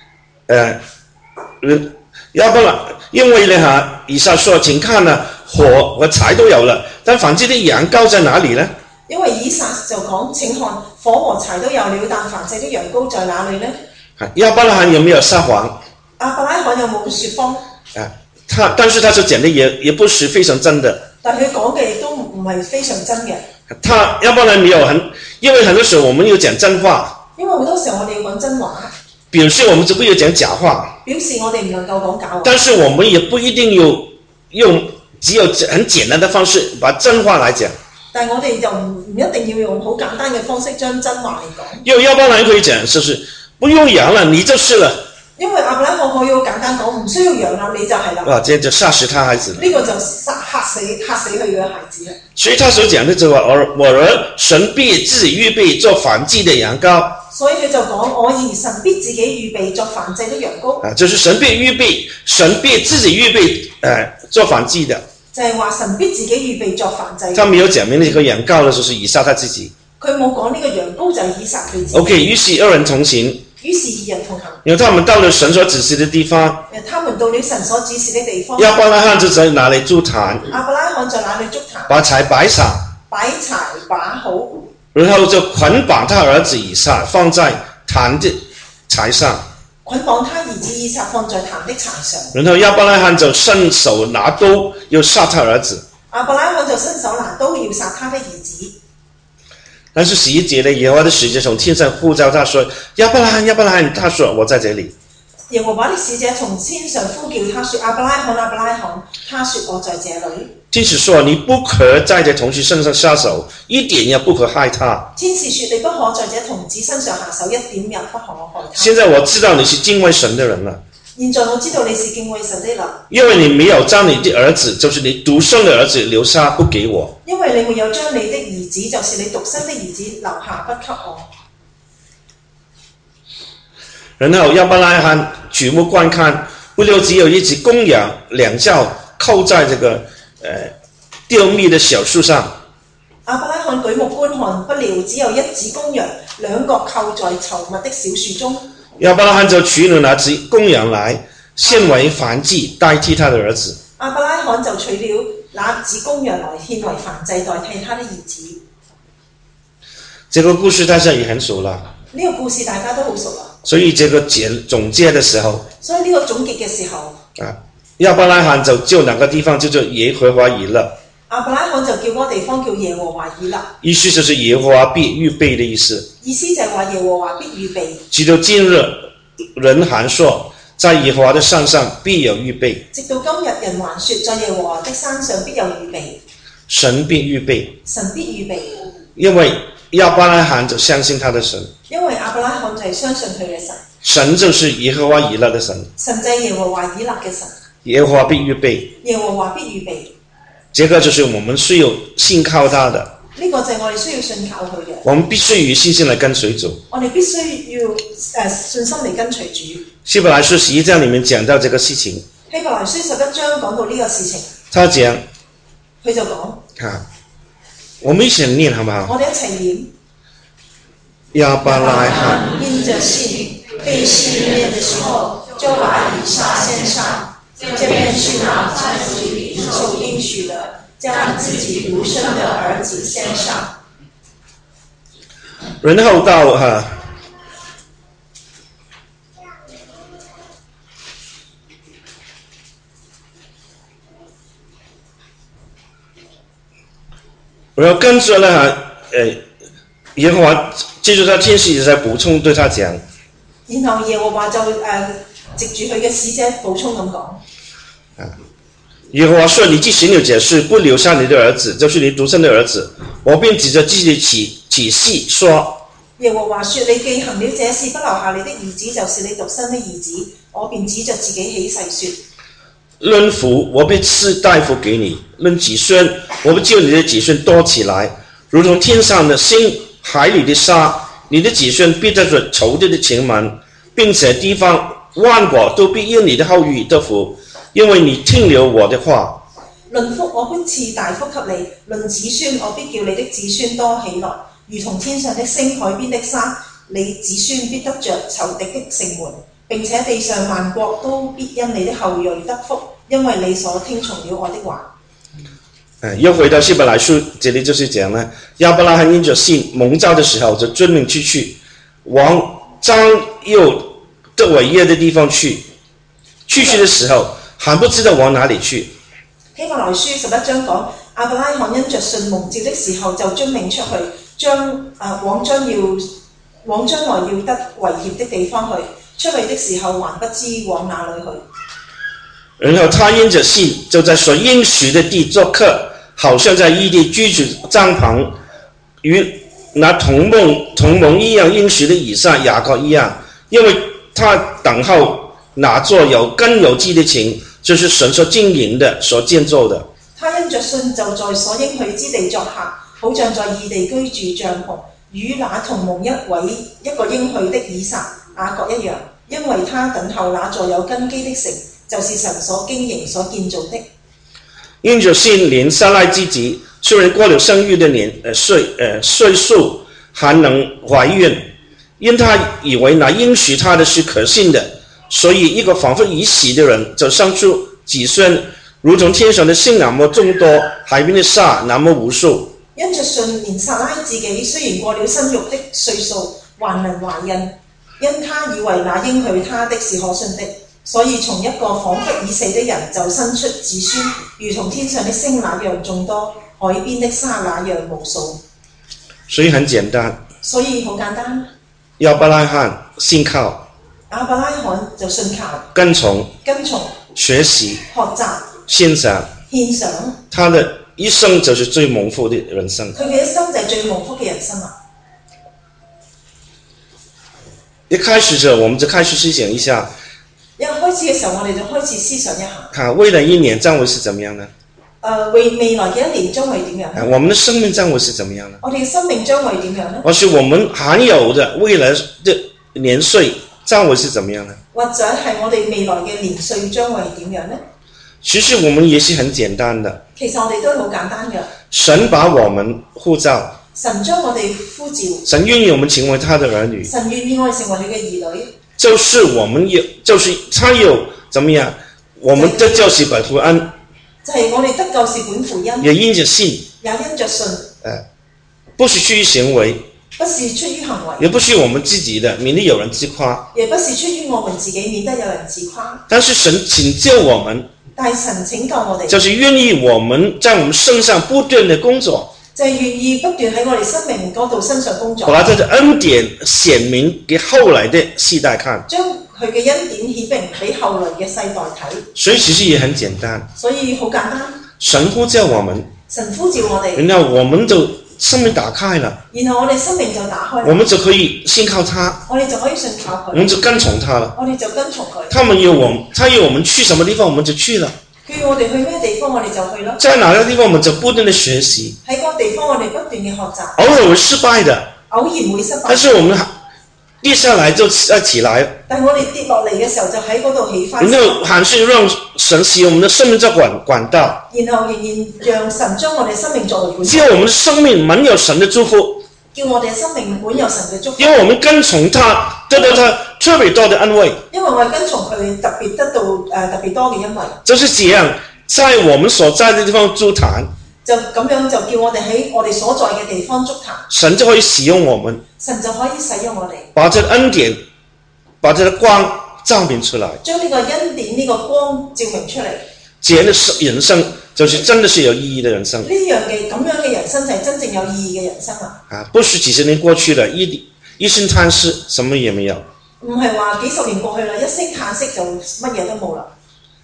要不然，因為呢以撒說：請看火和柴都有了，但燔祭的羊羔在哪裡呢？因為以撒就講：請看火和柴都有了，但燔祭的羊羔在哪裡呢？亞伯拉罕有沒有撒謊？亞伯拉罕有冇説謊？但是他所講的也不是非常真的。但佢講嘅亦都唔係非常真嘅。亞伯拉罕沒有因為很多時候我們要講真話。因為好多時候我哋要講真話，表示我們就不要講假話。表示我哋唔能夠講假話。但是我們也不一定用只有很簡單的方式把真話來講。但係我哋就唔一定要用好簡單嘅方式將真話嚟講。因為亞伯拉罕可以講，就是不用羊了，你就是了。因為亞伯拉罕可以好簡單講，唔需要羊啦，你就係啦。哇！這就殺死他孩子了。呢個就嚇死佢嘅孩子啦。所以他所講的就話：我兒神必自己預備做燔祭的羊羔。所以佢就講：我兒神必自己預備作燔祭的羊羔。就是神必預備，神必自己預備做燔祭的。就係話神必自己預備作燔祭。他沒有講明呢個羊羔呢，就是以撒他自己。佢冇講呢個羊羔就係以撒佢自己。OK， 於是二人同行。於是二人同行。然後他們到了神所指示的地方。他們到了神所指示的地方。亞伯拉罕就在那裡築壇。亞伯拉罕在那裡築壇。把柴擺上。擺柴擺好。然後就捆綁他兒子以撒放在壇的柴上。捆綁他兒子以撒放在壇的柴上。然後亞伯拉罕就伸手拿刀要殺他兒子。亞伯拉罕就伸手拿刀要殺他的兒子。但是11節呢，耶和華的使者從天上呼召他說：亞伯拉罕，亞伯拉罕。他說：我在這裡。耶和華的使者從天上呼叫他說：亞伯拉罕，亞伯拉罕。他說：我在這裡。天使說：你不可在這童子身上下手，一點也不可害他。天使說：你不可在這童子身上下手，一點也不可害他。現在我知道你是敬畏神的人了。現在我知道你是敬畏神的人，因為你沒有將你的兒子，就是你獨生的兒子留下不給我。因為你沒有將你的兒子，就是你獨生的兒子留下不給我。然後亞伯拉罕舉目觀看，不料只有一隻公羊兩角扣在這個丟蜜的小樹上。亞伯拉罕舉目觀看，不料只有一隻公羊兩角扣在稠密的小樹中。亞伯拉罕就取了那隻公羊來獻為燔祭，代替他的兒子。亞伯拉罕就取了那隻公羊來獻為燔祭，代替他的兒子。這個故事大家也很熟了。呢個故事大家都好熟啦。所以這個總結的時候，呢個總結嘅時候，亞伯拉罕就叫那個地方叫做耶和華以勒。亞伯拉罕就叫嗰個地方叫耶和華以勒。意思就是耶和華必預備的意思。意思就係話耶和華必預備。直到今日，人還說，在耶和華的山上必有預備。直到今日，人還說，在耶和華的山上必有預備。神必預備。神必預備。因為亞伯拉罕就相信他的神。因為亞伯拉罕就係相信佢嘅神。神就是耶和華以勒的神。神就係耶和華以勒嘅神。耶和華必預備。耶和華必預備。這個就是我們需要信靠他的。呢個就係我哋需要信靠佢嘅。我們必須以信心來跟隨主。我哋必須要信心嚟跟隨主。希伯來書11章裡面講到這個事情。希伯來書11章講到呢個事情。他講，佢就講，我們一起念好唔好？我哋一齊念。亞伯拉罕因着信，被試煉的時候，就把以撒獻上，這便是那在主裡受應許的，將自己獨生的兒子獻上。然後到然後跟着呢，耶和華接住他天使也在補充對他講。然後耶和華就藉住佢嘅使者補充咁講。耶和華說：你既行了這事，不留下你的兒子，就是你獨生的兒子，我便指着自己起起誓说。 耶和華說：你既行了這事，不留下你的兒子，就是你獨生的兒子，我便指着自己起誓說： 論福，我必賜大福給你；論子孫，我必叫你的子孫多起來，如同天上的星、海裏的沙。你的子孫必得着仇敵的城門，並且地方萬國都必因你的後裔得福，因為你聽了我的話。 論福，我必賜大福給你；論子孫，我必叫你的子孫多起來。如同天上的星、海邊的沙，你子孫必得着仇敵的城門，並且地上萬國都必因你的後裔得福，因為你所聽從了我的話。 又回到希伯來書，這裡就是講呢，亞伯拉罕因着信蒙召的時候，就遵命出去，往將要得為業的地方去。去的時候還不知道往哪裡去。 希伯來書11章講，亞伯拉罕因着信蒙召的時候，就遵命出去，往將來要得為業的地方去。出去的時候還不知往哪裡去。 然後他因着信，就在所應許的地作客，好像在異地居住帳篷，與那同盟一樣應許的以撒、雅各一樣，因為他等候那座有根有基的城，就是神所經營的、所建造的。 他因着信，就在所應許之地作客，好像在異地居住帳篷，與那同盟一個應許的以撒、雅各一樣，因為他等候那座有根基的城，就是神所經營、所建造的。因着信，連撒拉自己雖然過了生育的歲數，還能懷孕，因他以為那應許他的是可信的，所以一個仿佛已死的人就生出子孫，如同天上的星那麼眾多，海邊的沙那麼無數。 因着信，連撒拉自己雖然過了生育的歲數，還能懷孕，因他以為那應許他的是可信的。所以從一個彷彿已死的人就生出子孫，如同天上的星那樣眾多，海邊的沙那樣無數。 所以很簡單。 所以好簡單。 亞伯拉罕信靠。 亞伯拉罕就信靠。 跟從。學習。 學習。獻上。 他的一生就是最蒙福的人生。 佢嘅一生就係最蒙福嘅人生啦。 一開始時我們就開始思想一下。 一開始嘅時候，我哋就開始思想一下。 看未來一年將會是怎麼樣呢？ 未來嘅一年將會點樣呢？ 我們的生命將會是怎麼樣呢？ 我哋嘅生命將會點樣呢？ 或是我們還有的未來的年歲將會是怎麼樣呢？ 或者係我哋未來嘅年歲將會點樣呢？ 其實我們也是很簡單的。 其實我哋都係好簡單嘅。 神把我們呼召。 神將我哋呼召。 神願意我們成為他的兒女。 神願意我哋成為佢嘅兒女。 就是我們有，就是他有怎麼樣？我們得救是本乎恩。 就係我哋得救是本乎恩。 也因着信。 也因着信。 不是出於行為。 不是出於行為。 也不是我們自己的，免得有人自誇。 也不是出於我們自己，免得有人自誇。 但是神拯救我們。 但係神拯救我哋。 就是願意我們在我們身上不斷的工作。 就係願意不斷喺我哋生命嗰度身上工作。 把他的恩典顯明給後來的世代看。 將佢嘅恩典顯明俾後來嘅世代睇。 所以其實也很簡單。 所以好簡單。 神呼召我們。 神呼召我哋。 然後我們就生命打開了。 然後我哋生命就打開。 我們就可以信靠他。 我哋就可以信靠佢。 我們就跟從他了。 我哋就跟從佢。 他要我們去什麼地方，我們就去了。 佢要我哋去咩地方，我哋就去咯。 在哪個地方，我們就不斷的學習。 喺嗰個地方，我哋不斷嘅學習。 偶爾會失敗的。 偶然會失敗。但是我們跌下來就起來。 但我哋跌落嚟嘅時候，就喺嗰度起翻。 然後還是讓神使我們的生命作管道。 然後仍然讓神將我哋生命作為管道。 叫我們的生命滿有神的祝福。 叫我哋生命滿有神嘅祝福。 因為我們跟從他，得到他特別多的安慰。 因為我哋跟從佢，特別得到特別多嘅恩惠。 就是這樣。在我們所在的地方築壇， 就咁樣就叫我哋喺我哋所在嘅地方築壇， 神就可以使用我們， 神就可以使用我哋， 把這個恩典，把這個光照明出來， 將呢個恩典呢個光照明出嚟， 這樣的人生就是真的是有意義的人生。 呢樣嘅咁樣嘅人生就係真正有意義嘅人生啦。 不是幾十年過去了，一聲嘆息，什麼也沒有。 唔係話幾十年過去啦，一聲嘆息就乜嘢都冇啦。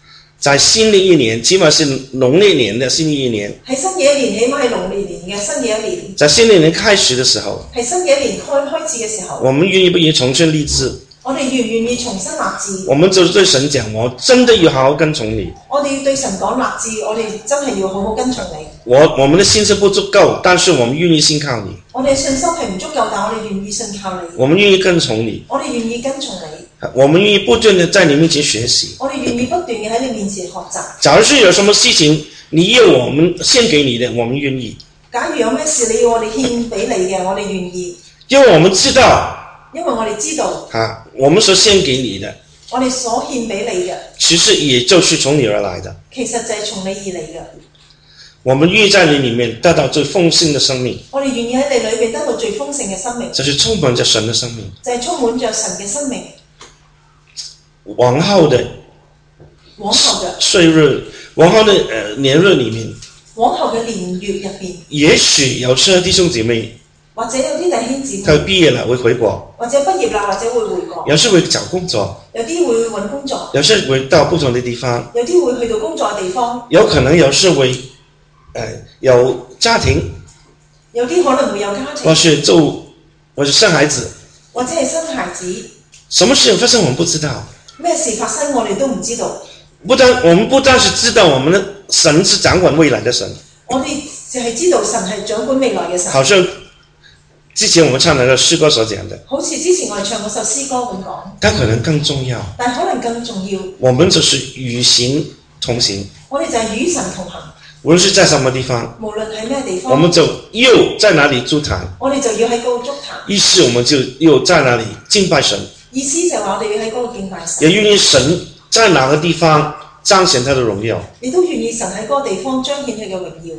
在新的一年，起码是农历年的新的一年， 喺新嘅一年，起碼係農曆年嘅新嘅一年， 在新的一年開始的時候， 係新嘅一年開始嘅時候， 我們願意不願意重新立志？ 我哋願唔願意重新立志？ 我們就對神講，我真的要好好跟從你。 我哋要對神講立志，我哋真係要好好跟從你。 我們的信心不足夠，但是我們願意信靠你。 我哋信心係唔足夠，但我哋願意信靠你。 我們願意跟從你。 我哋願意跟從你。 我們願意不斷地在你面前學習。 我哋願意不斷嘅喺你面前學習。 假如是有什麼事情你要我們獻給你的，我們願意。 假如有咩事你要我哋獻俾你嘅，我哋願意。 因為我們知道。 因為我哋知道， 我們所獻給你的， 我哋所獻俾你嘅， 其實也就是從你而來的。 其實就係從你而嚟嘅。 我們願意在你裡面得到最豐盛的生命。 我哋願意喺你裏面得到最豐盛嘅生命。 就是充滿着神的生命。 就係充滿着神嘅生命。 往後的歲日，往後的年日裡面， 往後嘅年月入邊， 也許有些弟兄姊妹。 或者有啲弟兄姊妹， 他畢業了會回國， 或者畢業啦，或者會回國， 有時會找工作， 有啲會揾工作， 有時會到不同的地方， 有啲會去到工作嘅地方， 有可能有時會有家庭， 有啲可能會有家庭， 或者生孩子， 或者係生孩子， 什麼事發生我們不知道， 咩事發生我哋都唔知道。 我們不但是知道我們的神是掌管未來的神， 我哋就係知道神係掌管未來嘅神。 好像之前我們唱那個詩歌所講的， 好似之前我哋唱嗰首詩歌咁講， 但可能更重要， 但可能更重要， 我們就是與神同行， 我哋就係與神同行， 無論是在什麼地方， 無論喺咩地方， 我們就又在哪裏築壇， 我哋就要喺嗰個築壇， 於是我們就又在哪裏敬拜神， 意思就係話我哋要喺嗰個敬拜神， 也願意神在哪個地方彰顯他的榮耀， 你都願意神喺嗰個地方彰顯佢嘅榮耀。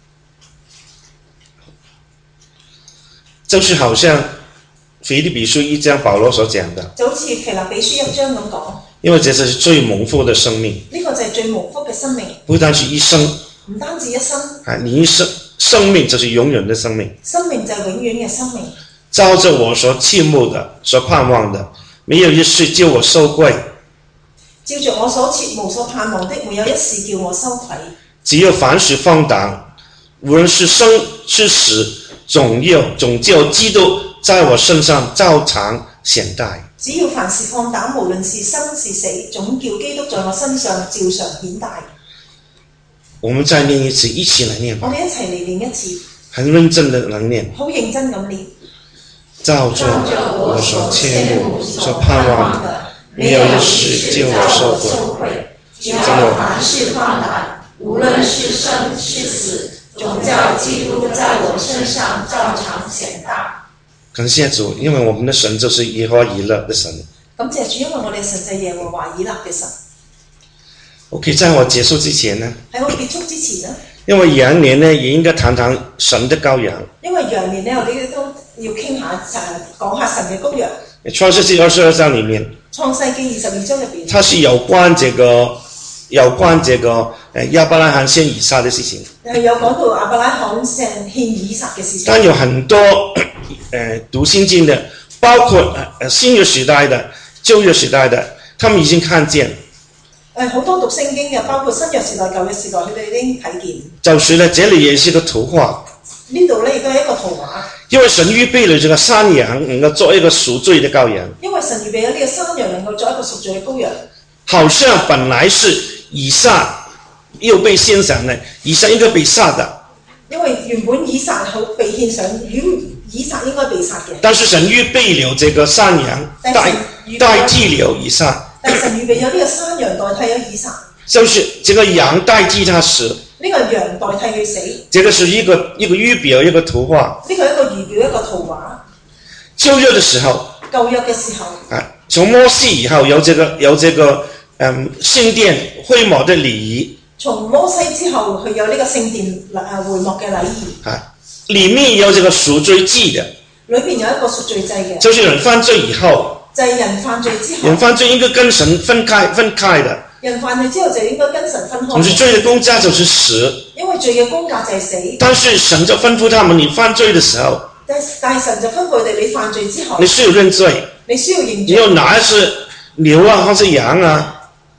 就是好像腓立比書1章保羅所講的， 就好似腓立比書1章咁講， 因為這是最蒙福的生命， 呢個就係最蒙福嘅生命， 不單是一生， 唔單止一生， 你一生命就是永遠的生命， 生命就係永遠嘅生命。 照着我所切慕的、所盼望的，沒有一事叫我羞愧， 照着我所切慕所盼望的，沒有一事叫我羞愧。 只有凡事放膽，無論是生是死，總叫基督在我身上照常顯大。 只要凡事放膽，無論是生是死，總叫基督在我身上照常顯大。 我們再念一次，一起來念吧。 我哋一齊嚟念一次， 很認真的來念， 好認真咁念。 照着我所切慕、所盼望的，沒有一事叫我羞愧。 只要凡事放膽，無論是生是死，總叫基督在我身上照常顯大。 感謝主，因為我們的神就是耶和華以勒的神。 感謝主，因為我哋神就係耶和華以勒嘅神。 OK， 在我結束之前呢， 喺我結束之前呢， 因為羊年呢，也應該談談神的羔羊。 因為羊年呢，我哋都要傾下講下神嘅羔羊。 創世記22章裡面， 創世記22章入邊， 它是有關這個亞伯拉罕獻以撒的事情。 係有講到亞伯拉罕獻以撒嘅事情。 但有很多讀聖經的，包括新約時代的、舊約時代的，他們已經看見。 好多讀聖經嘅，包括新約時代、舊約時代，佢哋已經睇見。 就是呢，這裡也是一個圖畫。 呢度呢亦都係一個圖畫。 因為神預備了這個山羊，能夠做一個贖罪的羔羊。 因為神預備咗呢個山羊，能夠做一個贖罪嘅羔羊。 好像本來是以撒又被獻上了，以撒應該被殺的。 因為原本以撒好被獻上，以撒應該被殺嘅。但是神預備了這個山羊代替了以撒。 但神預備咗呢個山羊代替咗以撒。 就是這個羊代替他死。 呢個羊代替佢死。 這個是一個預表，一個圖畫。 呢個係一個預表，一個圖畫。 舊約的時候。 舊約嘅時候。 從摩西以後有這個聖殿會幕的禮儀。從摩西之後，佢有呢個聖殿會幕嘅禮儀。 裡面有這個贖罪祭的。 裏面有一個贖罪祭嘅。 就是人犯罪以後。 就係人犯罪之後。 人犯罪應該跟神分開的。 人犯罪之後就應該跟神分開。 就是罪的工價就是死。 因為罪嘅工價就係死。 但是神就吩咐他們，你犯罪的時候。 但係神就吩咐佢哋，你犯罪之後。 你需要認罪。 你需要認罪。 你要拿一隻牛啊，或者羊啊。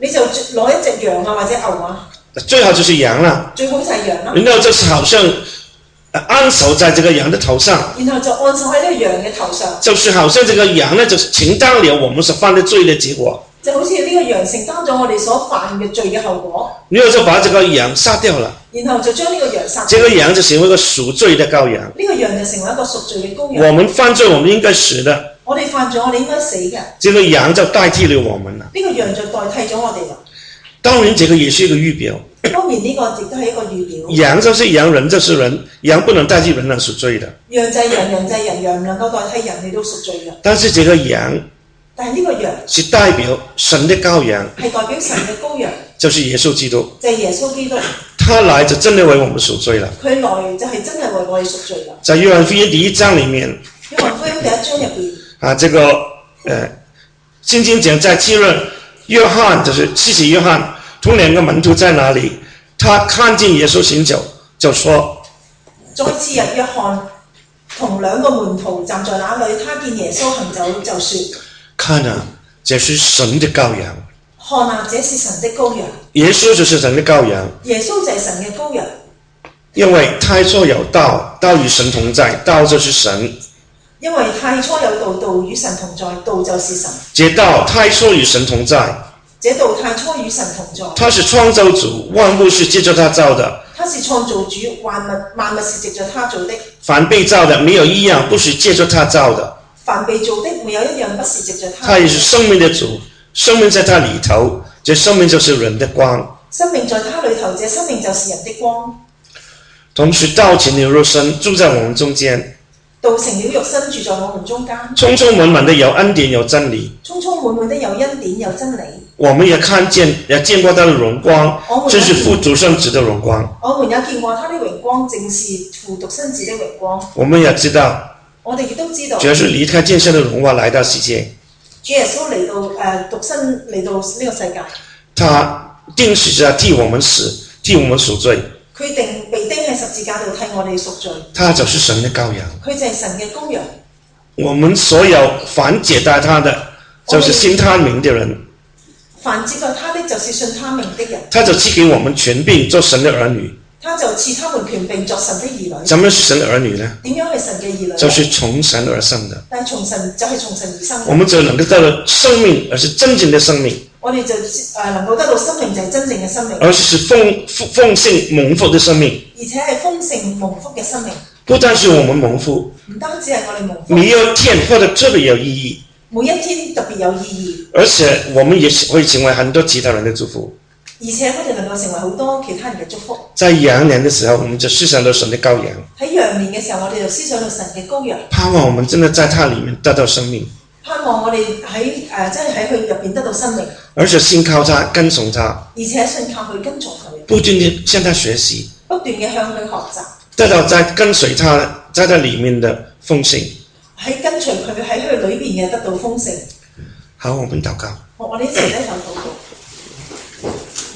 你就攞一隻羊啊或者牛啊， 最好就是羊了， 最好就係羊啦。 然後就是好像按手在這個羊的頭上， 然後就按手喺呢個羊嘅頭上， 就是好像這個羊呢，就承擔了我們所犯的罪的結果。 就好似呢個羊承擔咗我哋所犯嘅罪嘅後果。 然後就把這個羊殺掉了， 然後就將呢個羊殺掉。 這個羊就成為一個贖罪的羔羊。 呢個羊就成為一個贖罪嘅羔羊。 我們犯罪，我們應該死的。 我哋犯罪，我哋應該死嘅。 這個羊就代替了我們了。 呢個羊就代替咗我哋啦。 當然，這個也是一個預表。 當然呢個亦都係一個預表。 羊就是羊，人就是人，羊不能代替人來贖罪的。 羊就係羊，羊就係人，羊唔能夠代替人嚟到贖罪嘅。 但是這個羊， 但係呢個羊是代表神的羔羊， 係代表神嘅羔羊， 就是耶穌基督。 就係耶穌基督。 他來就真的為我們贖罪了。 佢來就係真係為我哋贖罪啦。 在約翰福音第1章裡面， 約翰福音第1章入邊， 這個聖經講在七日，約翰就是施洗約翰同兩個門徒在哪裡？他看見耶穌行走，就說： 再次日，約翰同兩個門徒站在那裡，他見耶穌行走，就說： 看啊，這是神的羔羊。 看啊，這是神的羔羊。 耶穌就是神的羔羊。 耶穌就係神嘅羔羊。 因為太初有道，道與神同在，道就是神。 因為太初有道，道與神同在，道就是神。 這道太初與神同在。 這道太初與神同在。 他是創造主，萬物是藉着他造的。 他是創造主，萬物是藉着他造的。 凡被造的，沒有一樣不是借着他造的。 凡被造的，沒有一樣不是藉着他。 他也是生命的主，生命在他裡頭，這生命就是人的光。 生命在他裡頭，這生命就是人的光。 同時道成了肉身，住在我們中間。 道成了肉身，住在我們中間。 充充滿滿的有恩典有真理。 充充滿滿的有恩典有真理。 我們也看見，也見過他的榮光，正是父獨生子的榮光。 我們也見過他的榮光，正是父獨生子的榮光。 我們也知道， 我哋亦都知道， 主要是離開見證的榮華來到世界。 主耶穌嚟到獨生嚟到呢個世界。 他釘十字架替我們死，替我們贖罪。 佢被釘喺十字架度替我哋贖罪。 他就是神的羔羊。 佢就係神嘅羔羊。 我們所有凡接待他的，就是信他名的人。 凡接待他的，就是信他名的人。 他就賜給我們權柄做神的兒女。 他就賜他們權柄作神的兒女。 怎麼是神的兒女呢？ 點樣係神嘅兒女？ 就是從神而生的。 但係從神就係從神而生嘅。 我們就能夠得到生命，而是真正的生命。 我哋就能夠得到生命，就係真正嘅生命。 而且是豐盛蒙福的生命。 而且係豐盛蒙福嘅生命。 不單是我們蒙福， 唔單止係我哋蒙福。 每一天活得特別有意義。 每一天特別有意義。 而且我們也會成為很多其他人的祝福。 而且我哋能夠成為好多其他人嘅祝福。 在羊年的時候，我們就思想到神的羔羊。 喺羊年嘅時候，我哋就思想到神嘅羔羊。 盼望我們真的在它裡面得到生命。 盼望我哋真係喺佢入邊得到生命。 而且信靠他，跟從他。 而且信靠佢，跟從佢。 不斷地向他學習。 不斷嘅向佢學習。 得到在跟隨他，在他裡面的豐盛。 喺跟隨佢喺佢裏邊嘅得到豐盛。 好，我們禱告。 我哋一齊咧就禱告。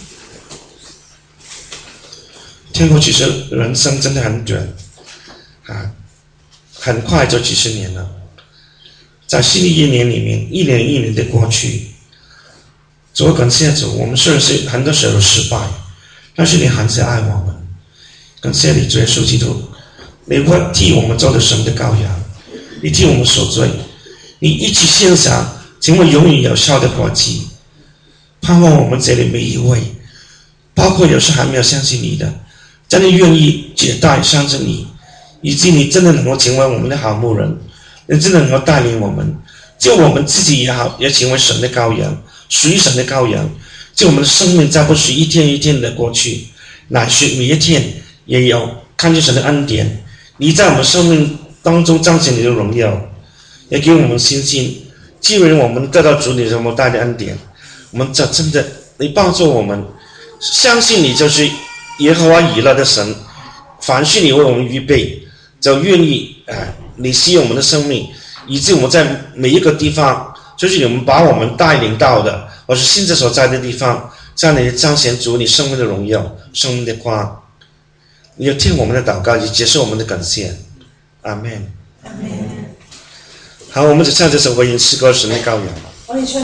天父，其實人生真的很短，很快就幾十年了。在新的一年裡面，一年一年的過去。主，感謝主，我們雖然是很多時候失敗，但是你還是愛我們。感謝你，主耶穌基督，你會替我們做的神的羔羊，你替我們贖罪，你一起獻上，成為永遠有效的活祭。盼望我們這裡每一位，包括有時還沒有相信你的，真的願意接待相信你，以及你真的能夠成為我們的好牧人，你真的能夠帶領我們，就我們自己也好，也成為神的羔羊，屬於神的羔羊，就我們的生命再不是一天一天的過去，乃是每一天也有看見神的恩典，你在我們生命當中彰顯你的榮耀，也給我們信心。既然我們得到主你這麼大的恩典，我們真的你幫助我們，相信你就是耶和華以勒的神，凡是你為我們預備，就願意你使用我們的生命，以致我們在每一個地方，就是你們把我們帶領到的，或是現在所在的地方，在你彰顯主你生命的榮耀，生命的光。你要聽我們的禱告，也接受我們的感謝。阿們。 阿們。 好，我們就唱這首回應詩歌《神的羔羊》。